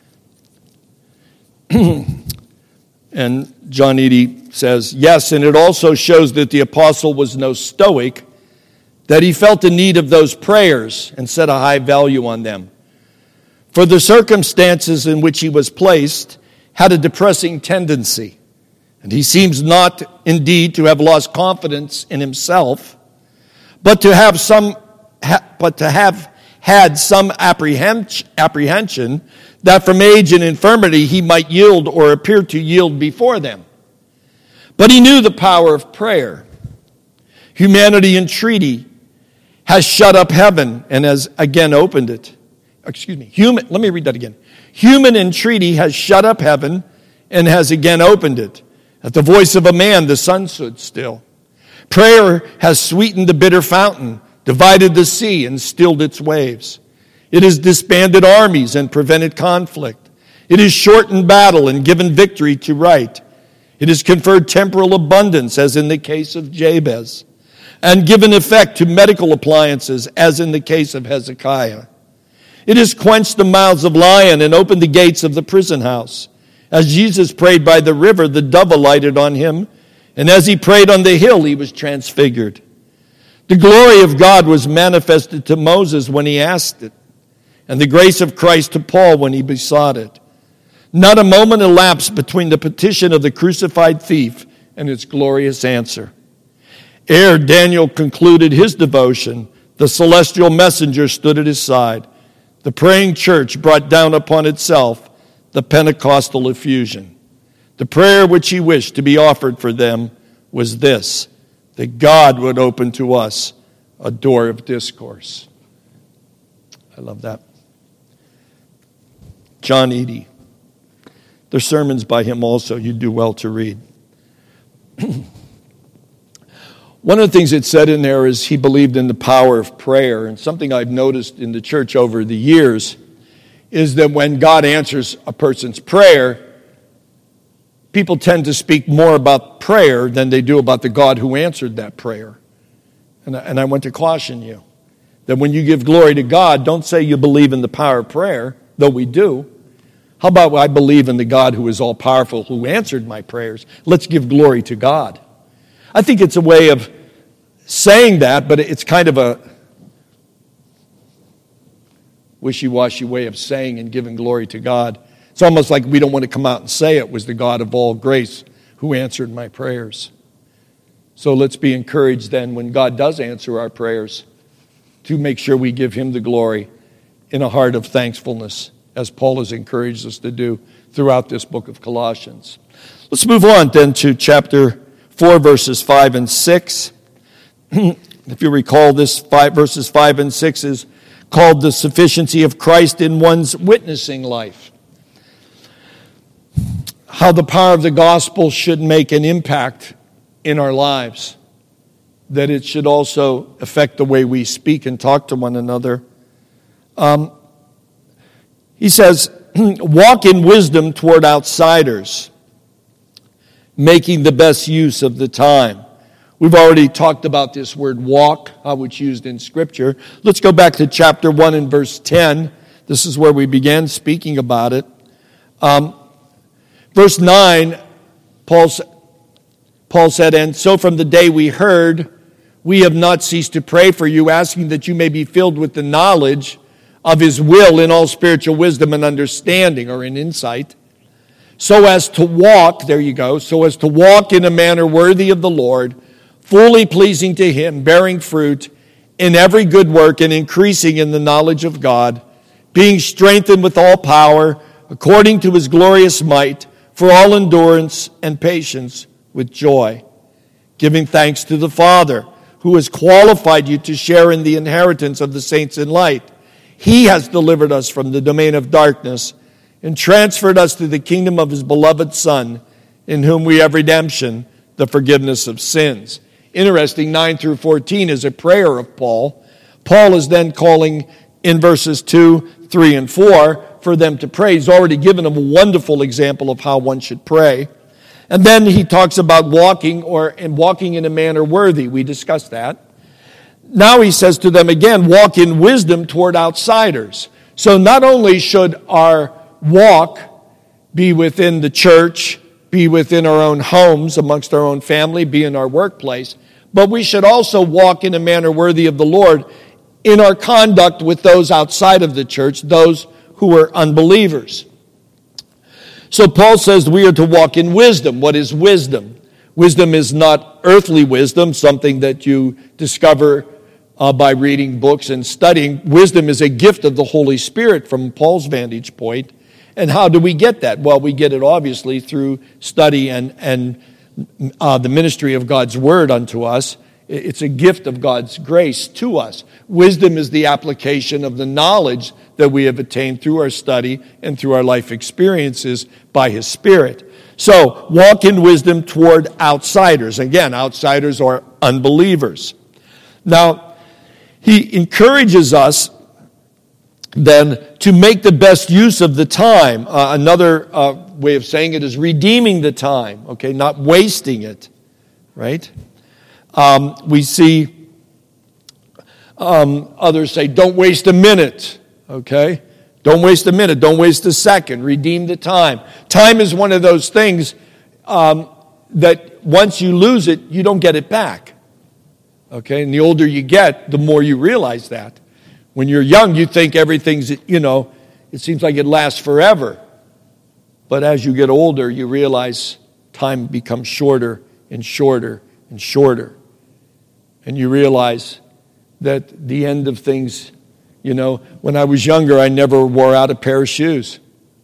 And John Eadie says, yes, and it also shows that the apostle was no stoic, that he felt the need of those prayers and set a high value on them. For the circumstances in which he was placed had a depressing tendency, and he seems not indeed to have lost confidence in himself, but to have some, but to have had some apprehension that from age and infirmity he might yield or appear to yield before them. But he knew the power of prayer. Humanity entreaty has shut up heaven and has again opened it. Excuse me. Human, let me read that again. Human entreaty has shut up heaven and has again opened it. At the voice of a man, the sun stood still. Prayer has sweetened the bitter fountain, divided the sea and stilled its waves. It has disbanded armies and prevented conflict. It has shortened battle and given victory to right. It has conferred temporal abundance, as in the case of Jabez, and given effect to medical appliances, as in the case of Hezekiah. It has quenched the mouths of lions and opened the gates of the prison house. As Jesus prayed by the river, the dove alighted on him, and as he prayed on the hill, he was transfigured. The glory of God was manifested to Moses when he asked it, and the grace of Christ to Paul when he besought it. Not a moment elapsed between the petition of the crucified thief and its glorious answer. Ere Daniel concluded his devotion, the celestial messenger stood at his side. The praying church brought down upon itself the Pentecostal effusion. The prayer which he wished to be offered for them was this, that God would open to us a door of discourse. I love that. John Eadie. There's sermons by him also you do well to read. One of the things it said in there is he believed in the power of prayer. And something I've noticed in the church over the years is that when God answers a person's prayer, people tend to speak more about prayer than they do about the God who answered that prayer. And I, and I want to caution you that when you give glory to God, don't say you believe in the power of prayer, though we do. How about I believe in the God who is all-powerful, who answered my prayers? Let's give glory to God. I think it's a way of saying that, but it's kind of a wishy-washy way of saying and giving glory to God. It's almost like we don't want to come out and say it was the God of all grace who answered my prayers. So let's be encouraged then when God does answer our prayers to make sure we give him the glory in a heart of thankfulness, as Paul has encouraged us to do throughout this book of Colossians. Let's move on then to chapter four, verses five and six. If you recall, this five, verses five and six is called the sufficiency of Christ in one's witnessing life. How the power of the gospel should make an impact in our lives, that it should also affect the way we speak and talk to one another. Um, he says, walk in wisdom toward outsiders, making the best use of the time. We've already talked about this word walk, how it's used in Scripture. Let's go back to chapter one and verse ten. This is where we began speaking about it. Um, verse nine, Paul, Paul said, and so from the day we heard, we have not ceased to pray for you, asking that you may be filled with the knowledge of his will in all spiritual wisdom and understanding, or in insight, so as to walk, there you go, so as to walk in a manner worthy of the Lord, fully pleasing to him, bearing fruit in every good work and increasing in the knowledge of God, being strengthened with all power according to his glorious might, for all endurance and patience with joy, giving thanks to the Father, who has qualified you to share in the inheritance of the saints in light. He has delivered us from the domain of darkness and transferred us to the kingdom of his beloved Son, in whom we have redemption, the forgiveness of sins. Interesting, nine through fourteen is a prayer of Paul. Paul is then calling in verses two, three, and four for them to pray. He's already given them a wonderful example of how one should pray. And then he talks about walking or and walking in a manner worthy. We discussed that. Now he says to them again, walk in wisdom toward outsiders. So not only should our walk be within the church, be within our own homes, amongst our own family, be in our workplace, but we should also walk in a manner worthy of the Lord in our conduct with those outside of the church, those who are unbelievers. So Paul says we are to walk in wisdom. What is wisdom? Wisdom is not earthly wisdom, something that you discover uh, by reading books and studying. Wisdom is a gift of the Holy Spirit from Paul's vantage point. And how do we get that? Well, we get it obviously through study and, and uh, the ministry of God's Word unto us. It's a gift of God's grace to us. Wisdom is the application of the knowledge that we have attained through our study and through our life experiences by His Spirit. So, walk in wisdom toward outsiders. Again, outsiders are unbelievers. Now, he encourages us then to make the best use of the time. Uh, another uh, way of saying it is redeeming the time, okay, not wasting it, right? Um, we see um, others say, don't waste a minute, okay? Don't waste a minute. Don't waste a second. Redeem the time. Time is one of those things um, that once you lose it, you don't get it back, okay? And the older you get, the more you realize that. When you're young, you think everything's, you know, it seems like it lasts forever. But as you get older, you realize time becomes shorter and shorter and shorter. And you realize that the end of things, you know, when I was younger, I never wore out a pair of shoes.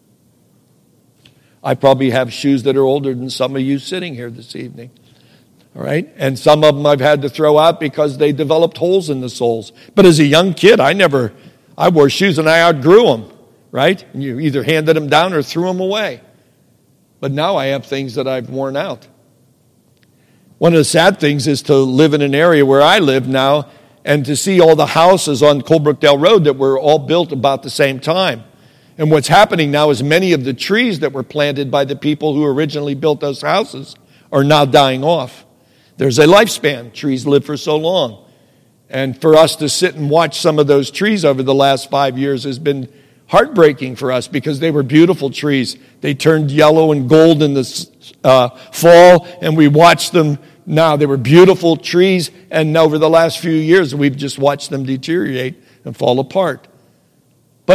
I probably have shoes that are older than some of you sitting here this evening. All right? And some of them I've had to throw out because they developed holes in the soles. But as a young kid, I never, I wore shoes and I outgrew them, right? And you either handed them down or threw them away. But now I have things that I've worn out. One of the sad things is to live in an area where I live now and to see all the houses on Colebrookdale Road that were all built about the same time. And what's happening now is many of the trees that were planted by the people who originally built those houses are now dying off. There's a lifespan. Trees live for so long. And for us to sit and watch some of those trees over the last five years has been heartbreaking for us because they were beautiful trees. They turned yellow and gold in the uh, fall, and we watched them now. They were beautiful trees, and over the last few years, we've just watched them deteriorate and fall apart. But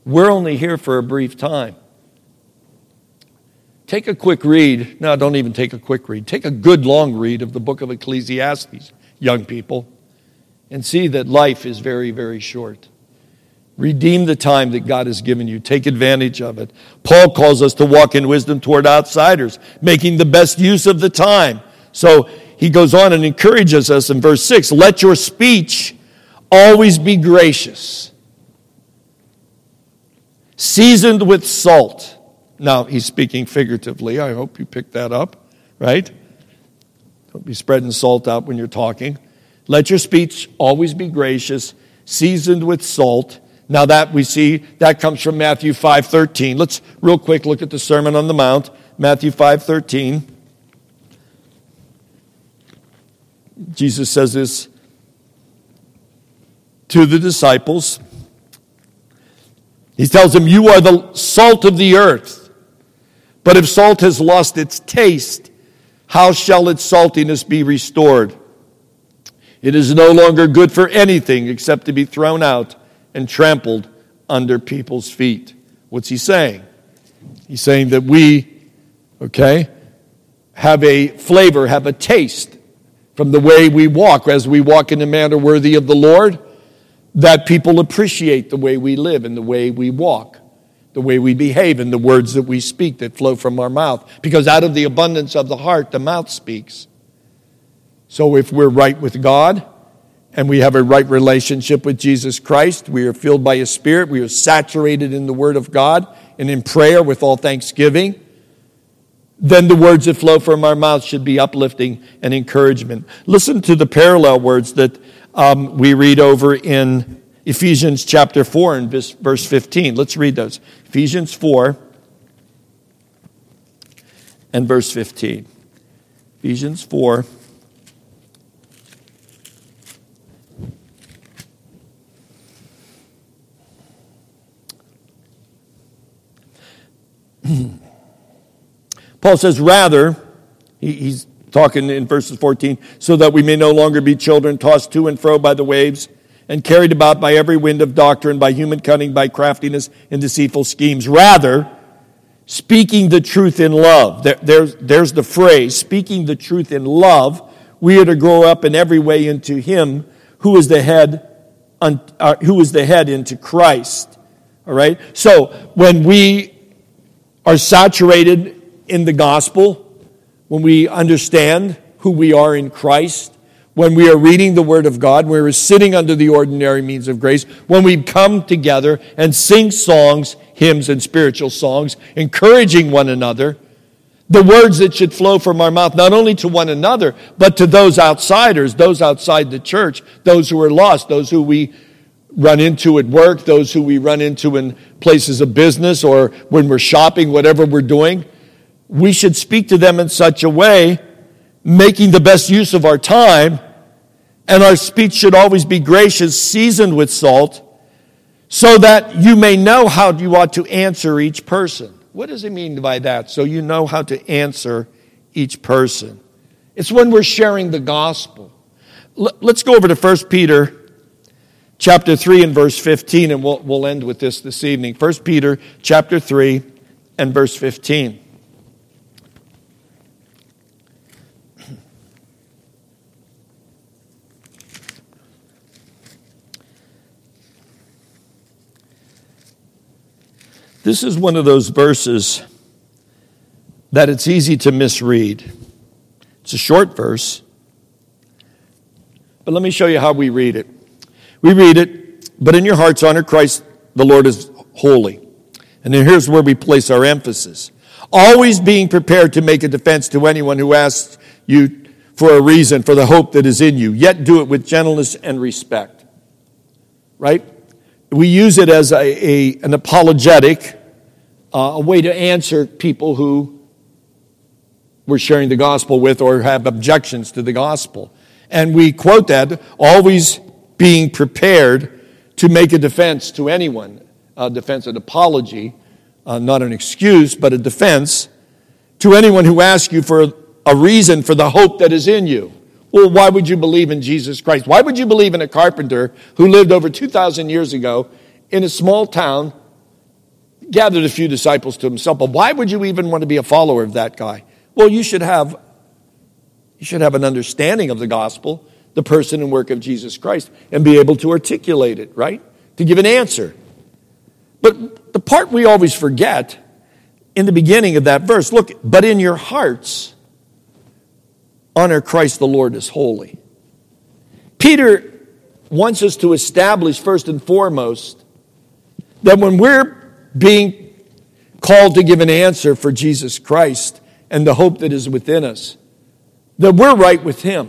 We're only here for a brief time. Take a quick read. No, don't even take a quick read. Take a good long read of the book of Ecclesiastes, young people, and see that life is very, very short. Redeem the time that God has given you. Take advantage of it. Paul calls us to walk in wisdom toward outsiders, making the best use of the time. So he goes on and encourages us in verse six, let your speech always be gracious, seasoned with salt. Now, he's speaking figuratively. I hope you picked that up, right? Don't be spreading salt out when you're talking. Let your speech always be gracious, seasoned with salt. Now that we see, that comes from Matthew five thirteen. Let's real quick look at the Sermon on the Mount, Matthew five thirteen. Jesus says this to the disciples. He tells them, you are the salt of the earth. But if salt has lost its taste, how shall its saltiness be restored? It is no longer good for anything except to be thrown out and trampled under people's feet. What's he saying? He's saying that we, okay, have a flavor, have a taste from the way we walk, as we walk in a manner worthy of the Lord, that people appreciate the way we live and the way we walk, the way we behave, and the words that we speak that flow from our mouth. Because out of the abundance of the heart, the mouth speaks. So if we're right with God, and we have a right relationship with Jesus Christ, we are filled by His Spirit, we are saturated in the Word of God, and in prayer with all thanksgiving, then the words that flow from our mouths should be uplifting and encouragement. Listen to the parallel words that um, we read over in Ephesians chapter four and verse fifteen. Let's read those. Ephesians four and verse fifteen. Ephesians four. Paul says, rather, he, he's talking in verses fourteen, so that we may no longer be children tossed to and fro by the waves and carried about by every wind of doctrine, by human cunning, by craftiness and deceitful schemes. Rather, speaking the truth in love. There, there's, there's the phrase, speaking the truth in love. We are to grow up in every way into Him who is the head, uh, who is the head into Christ. All right? So, when we are saturated in the gospel, when we understand who we are in Christ, when we are reading the Word of God, when we're sitting under the ordinary means of grace, when we come together and sing songs, hymns, and spiritual songs, encouraging one another, the words that should flow from our mouth, not only to one another, but to those outsiders, those outside the church, those who are lost, those who we run into at work, those who we run into in places of business or when we're shopping, whatever we're doing, we should speak to them in such a way, making the best use of our time, and our speech should always be gracious, seasoned with salt, so that you may know how you ought to answer each person. What does he mean by that? So you know how to answer each person. It's when we're sharing the gospel. Let's go over to First Peter chapter three and verse fifteen, and we'll, we'll end with this this evening. First Peter chapter three and verse fifteen. This is one of those verses that it's easy to misread. It's a short verse, but let me show you how we read it. We read it, but in your hearts honor Christ, the Lord is holy. And then here's where we place our emphasis. Always being prepared to make a defense to anyone who asks you for a reason for the hope that is in you, yet do it with gentleness and respect. Right? We use it as a, a an apologetic, uh, a way to answer people who we're sharing the gospel with or have objections to the gospel. And we quote that, always being prepared to make a defense to anyone. A defense, an apology, uh, not an excuse, but a defense to anyone who asks you for a reason for the hope that is in you. Well, why would you believe in Jesus Christ? Why would you believe in a carpenter who lived over two thousand years ago in a small town gathered a few disciples to himself. But why would you even want to be a follower of that guy? Well, you should have, you should have an understanding of the gospel, the person and work of Jesus Christ, and be able to articulate it, right? To give an answer. But the part we always forget in the beginning of that verse, look, but in your hearts, honor Christ the Lord as holy. Peter wants us to establish first and foremost that when we're being called to give an answer for Jesus Christ and the hope that is within us, that we're right with him.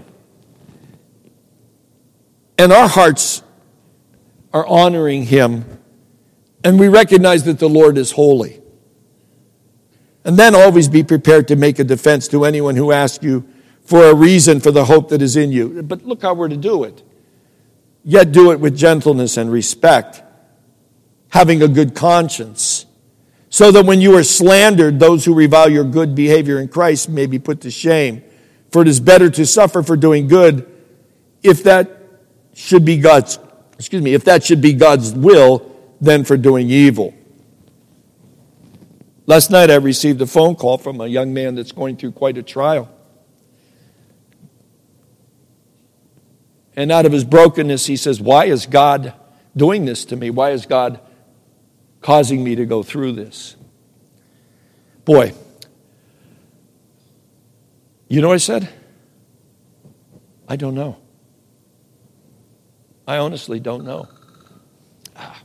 And our hearts are honoring him, and we recognize that the Lord is holy. And then always be prepared to make a defense to anyone who asks you for a reason for the hope that is in you. But look how we're to do it. Yet do it with gentleness and respect, having a good conscience, so that when you are slandered, those who revile your good behavior in Christ may be put to shame. For it is better to suffer for doing good, if that should be God's, excuse me, if that should be God's will, than for doing evil. Last night I received a phone call from a young man that's going through quite a trial. And out of his brokenness, he says, why is God doing this to me? Why is God causing me to go through this? Boy, you know what I said? I don't know. I honestly don't know. Ah.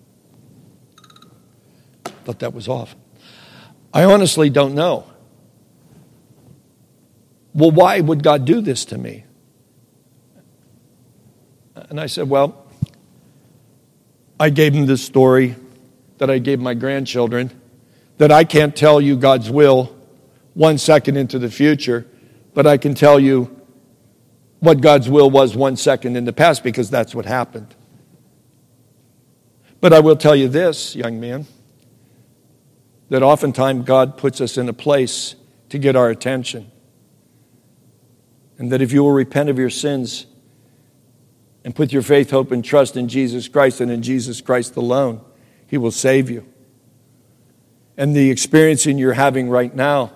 Thought that was off. I honestly don't know. Well, why would God do this to me? And I said, well, I gave him this story that I gave my grandchildren, that I can't tell you God's will one second into the future, but I can tell you what God's will was one second in the past, because that's what happened. But I will tell you this, young man, that oftentimes God puts us in a place to get our attention. And that if you will repent of your sins and put your faith, hope, and trust in Jesus Christ and in Jesus Christ alone, he will save you. And the experience you're having right now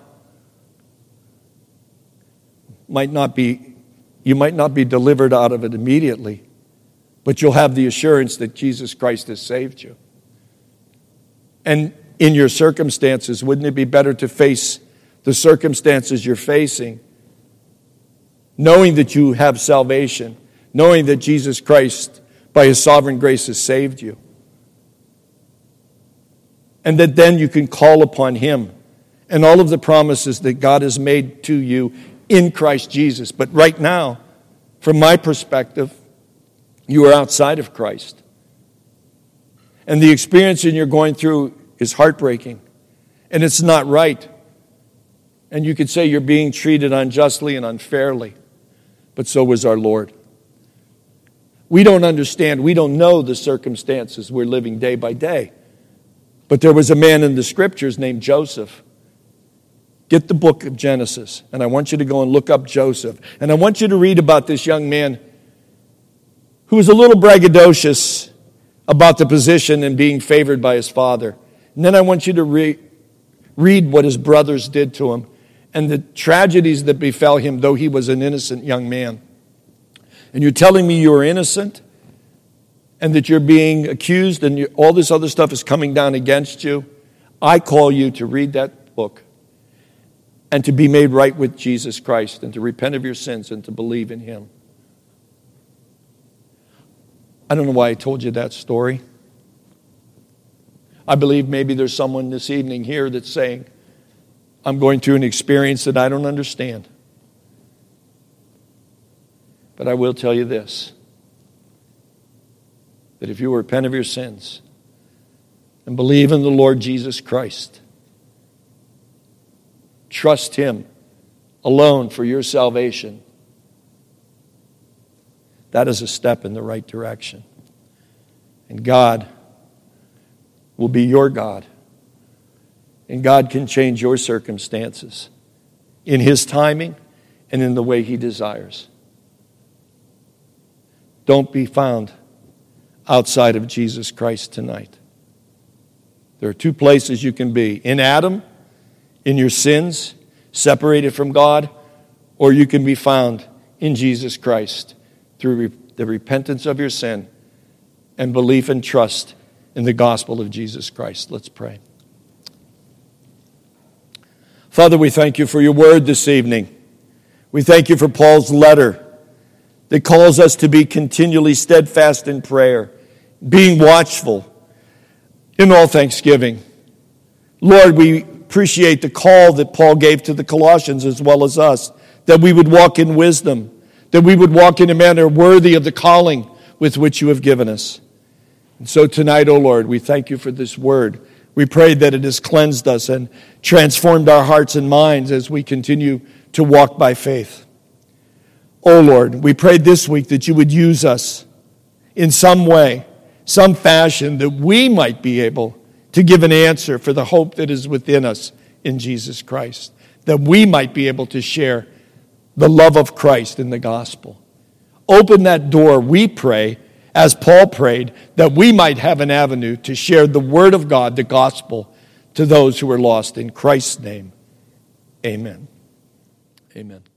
might not be, you might not be delivered out of it immediately, but you'll have the assurance that Jesus Christ has saved you. And in your circumstances, wouldn't it be better to face the circumstances you're facing, knowing that you have salvation, knowing that Jesus Christ, by his sovereign grace, has saved you? And that then you can call upon him and all of the promises that God has made to you in Christ Jesus. But right now, from my perspective, you are outside of Christ. And the experience that you're going through is heartbreaking. And it's not right. And you could say you're being treated unjustly and unfairly. But so was our Lord. We don't understand. We don't know the circumstances we're living day by day. But there was a man in the scriptures named Joseph. Get the book of Genesis, and I want you to go and look up Joseph. And I want you to read about this young man who was a little braggadocious about the position and being favored by his father. And then I want you to re- read what his brothers did to him and the tragedies that befell him, though he was an innocent young man. And you're telling me you're innocent and that you're being accused and you, all this other stuff is coming down against you? I call you to read that book and to be made right with Jesus Christ and to repent of your sins and to believe in him. I don't know why I told you that story. I believe maybe there's someone this evening here that's saying, I'm going through an experience that I don't understand. But I will tell you this, that if you repent of your sins and believe in the Lord Jesus Christ, trust him alone for your salvation, that is a step in the right direction. And God will be your God. And God can change your circumstances in his timing and in the way he desires. Don't be found outside of Jesus Christ tonight. There are two places you can be. In Adam, in your sins, separated from God, or you can be found in Jesus Christ through re- the repentance of your sin and belief and trust in the gospel of Jesus Christ. Let's pray. Father, we thank you for your word this evening. We thank you for Paul's letter that calls us to be continually steadfast in prayer, being watchful in all thanksgiving. Lord, we appreciate the call that Paul gave to the Colossians as well as us, that we would walk in wisdom, that we would walk in a manner worthy of the calling with which you have given us. And so tonight, O Lord, we thank you for this word. We pray that it has cleansed us and transformed our hearts and minds as we continue to walk by faith. O Lord, we prayed this week that you would use us in some way, some fashion, that we might be able to give an answer for the hope that is within us in Jesus Christ, that we might be able to share the love of Christ in the gospel. Open that door, we pray, as Paul prayed, that we might have an avenue to share the word of God, the gospel, to those who are lost. In Christ's name, amen. Amen.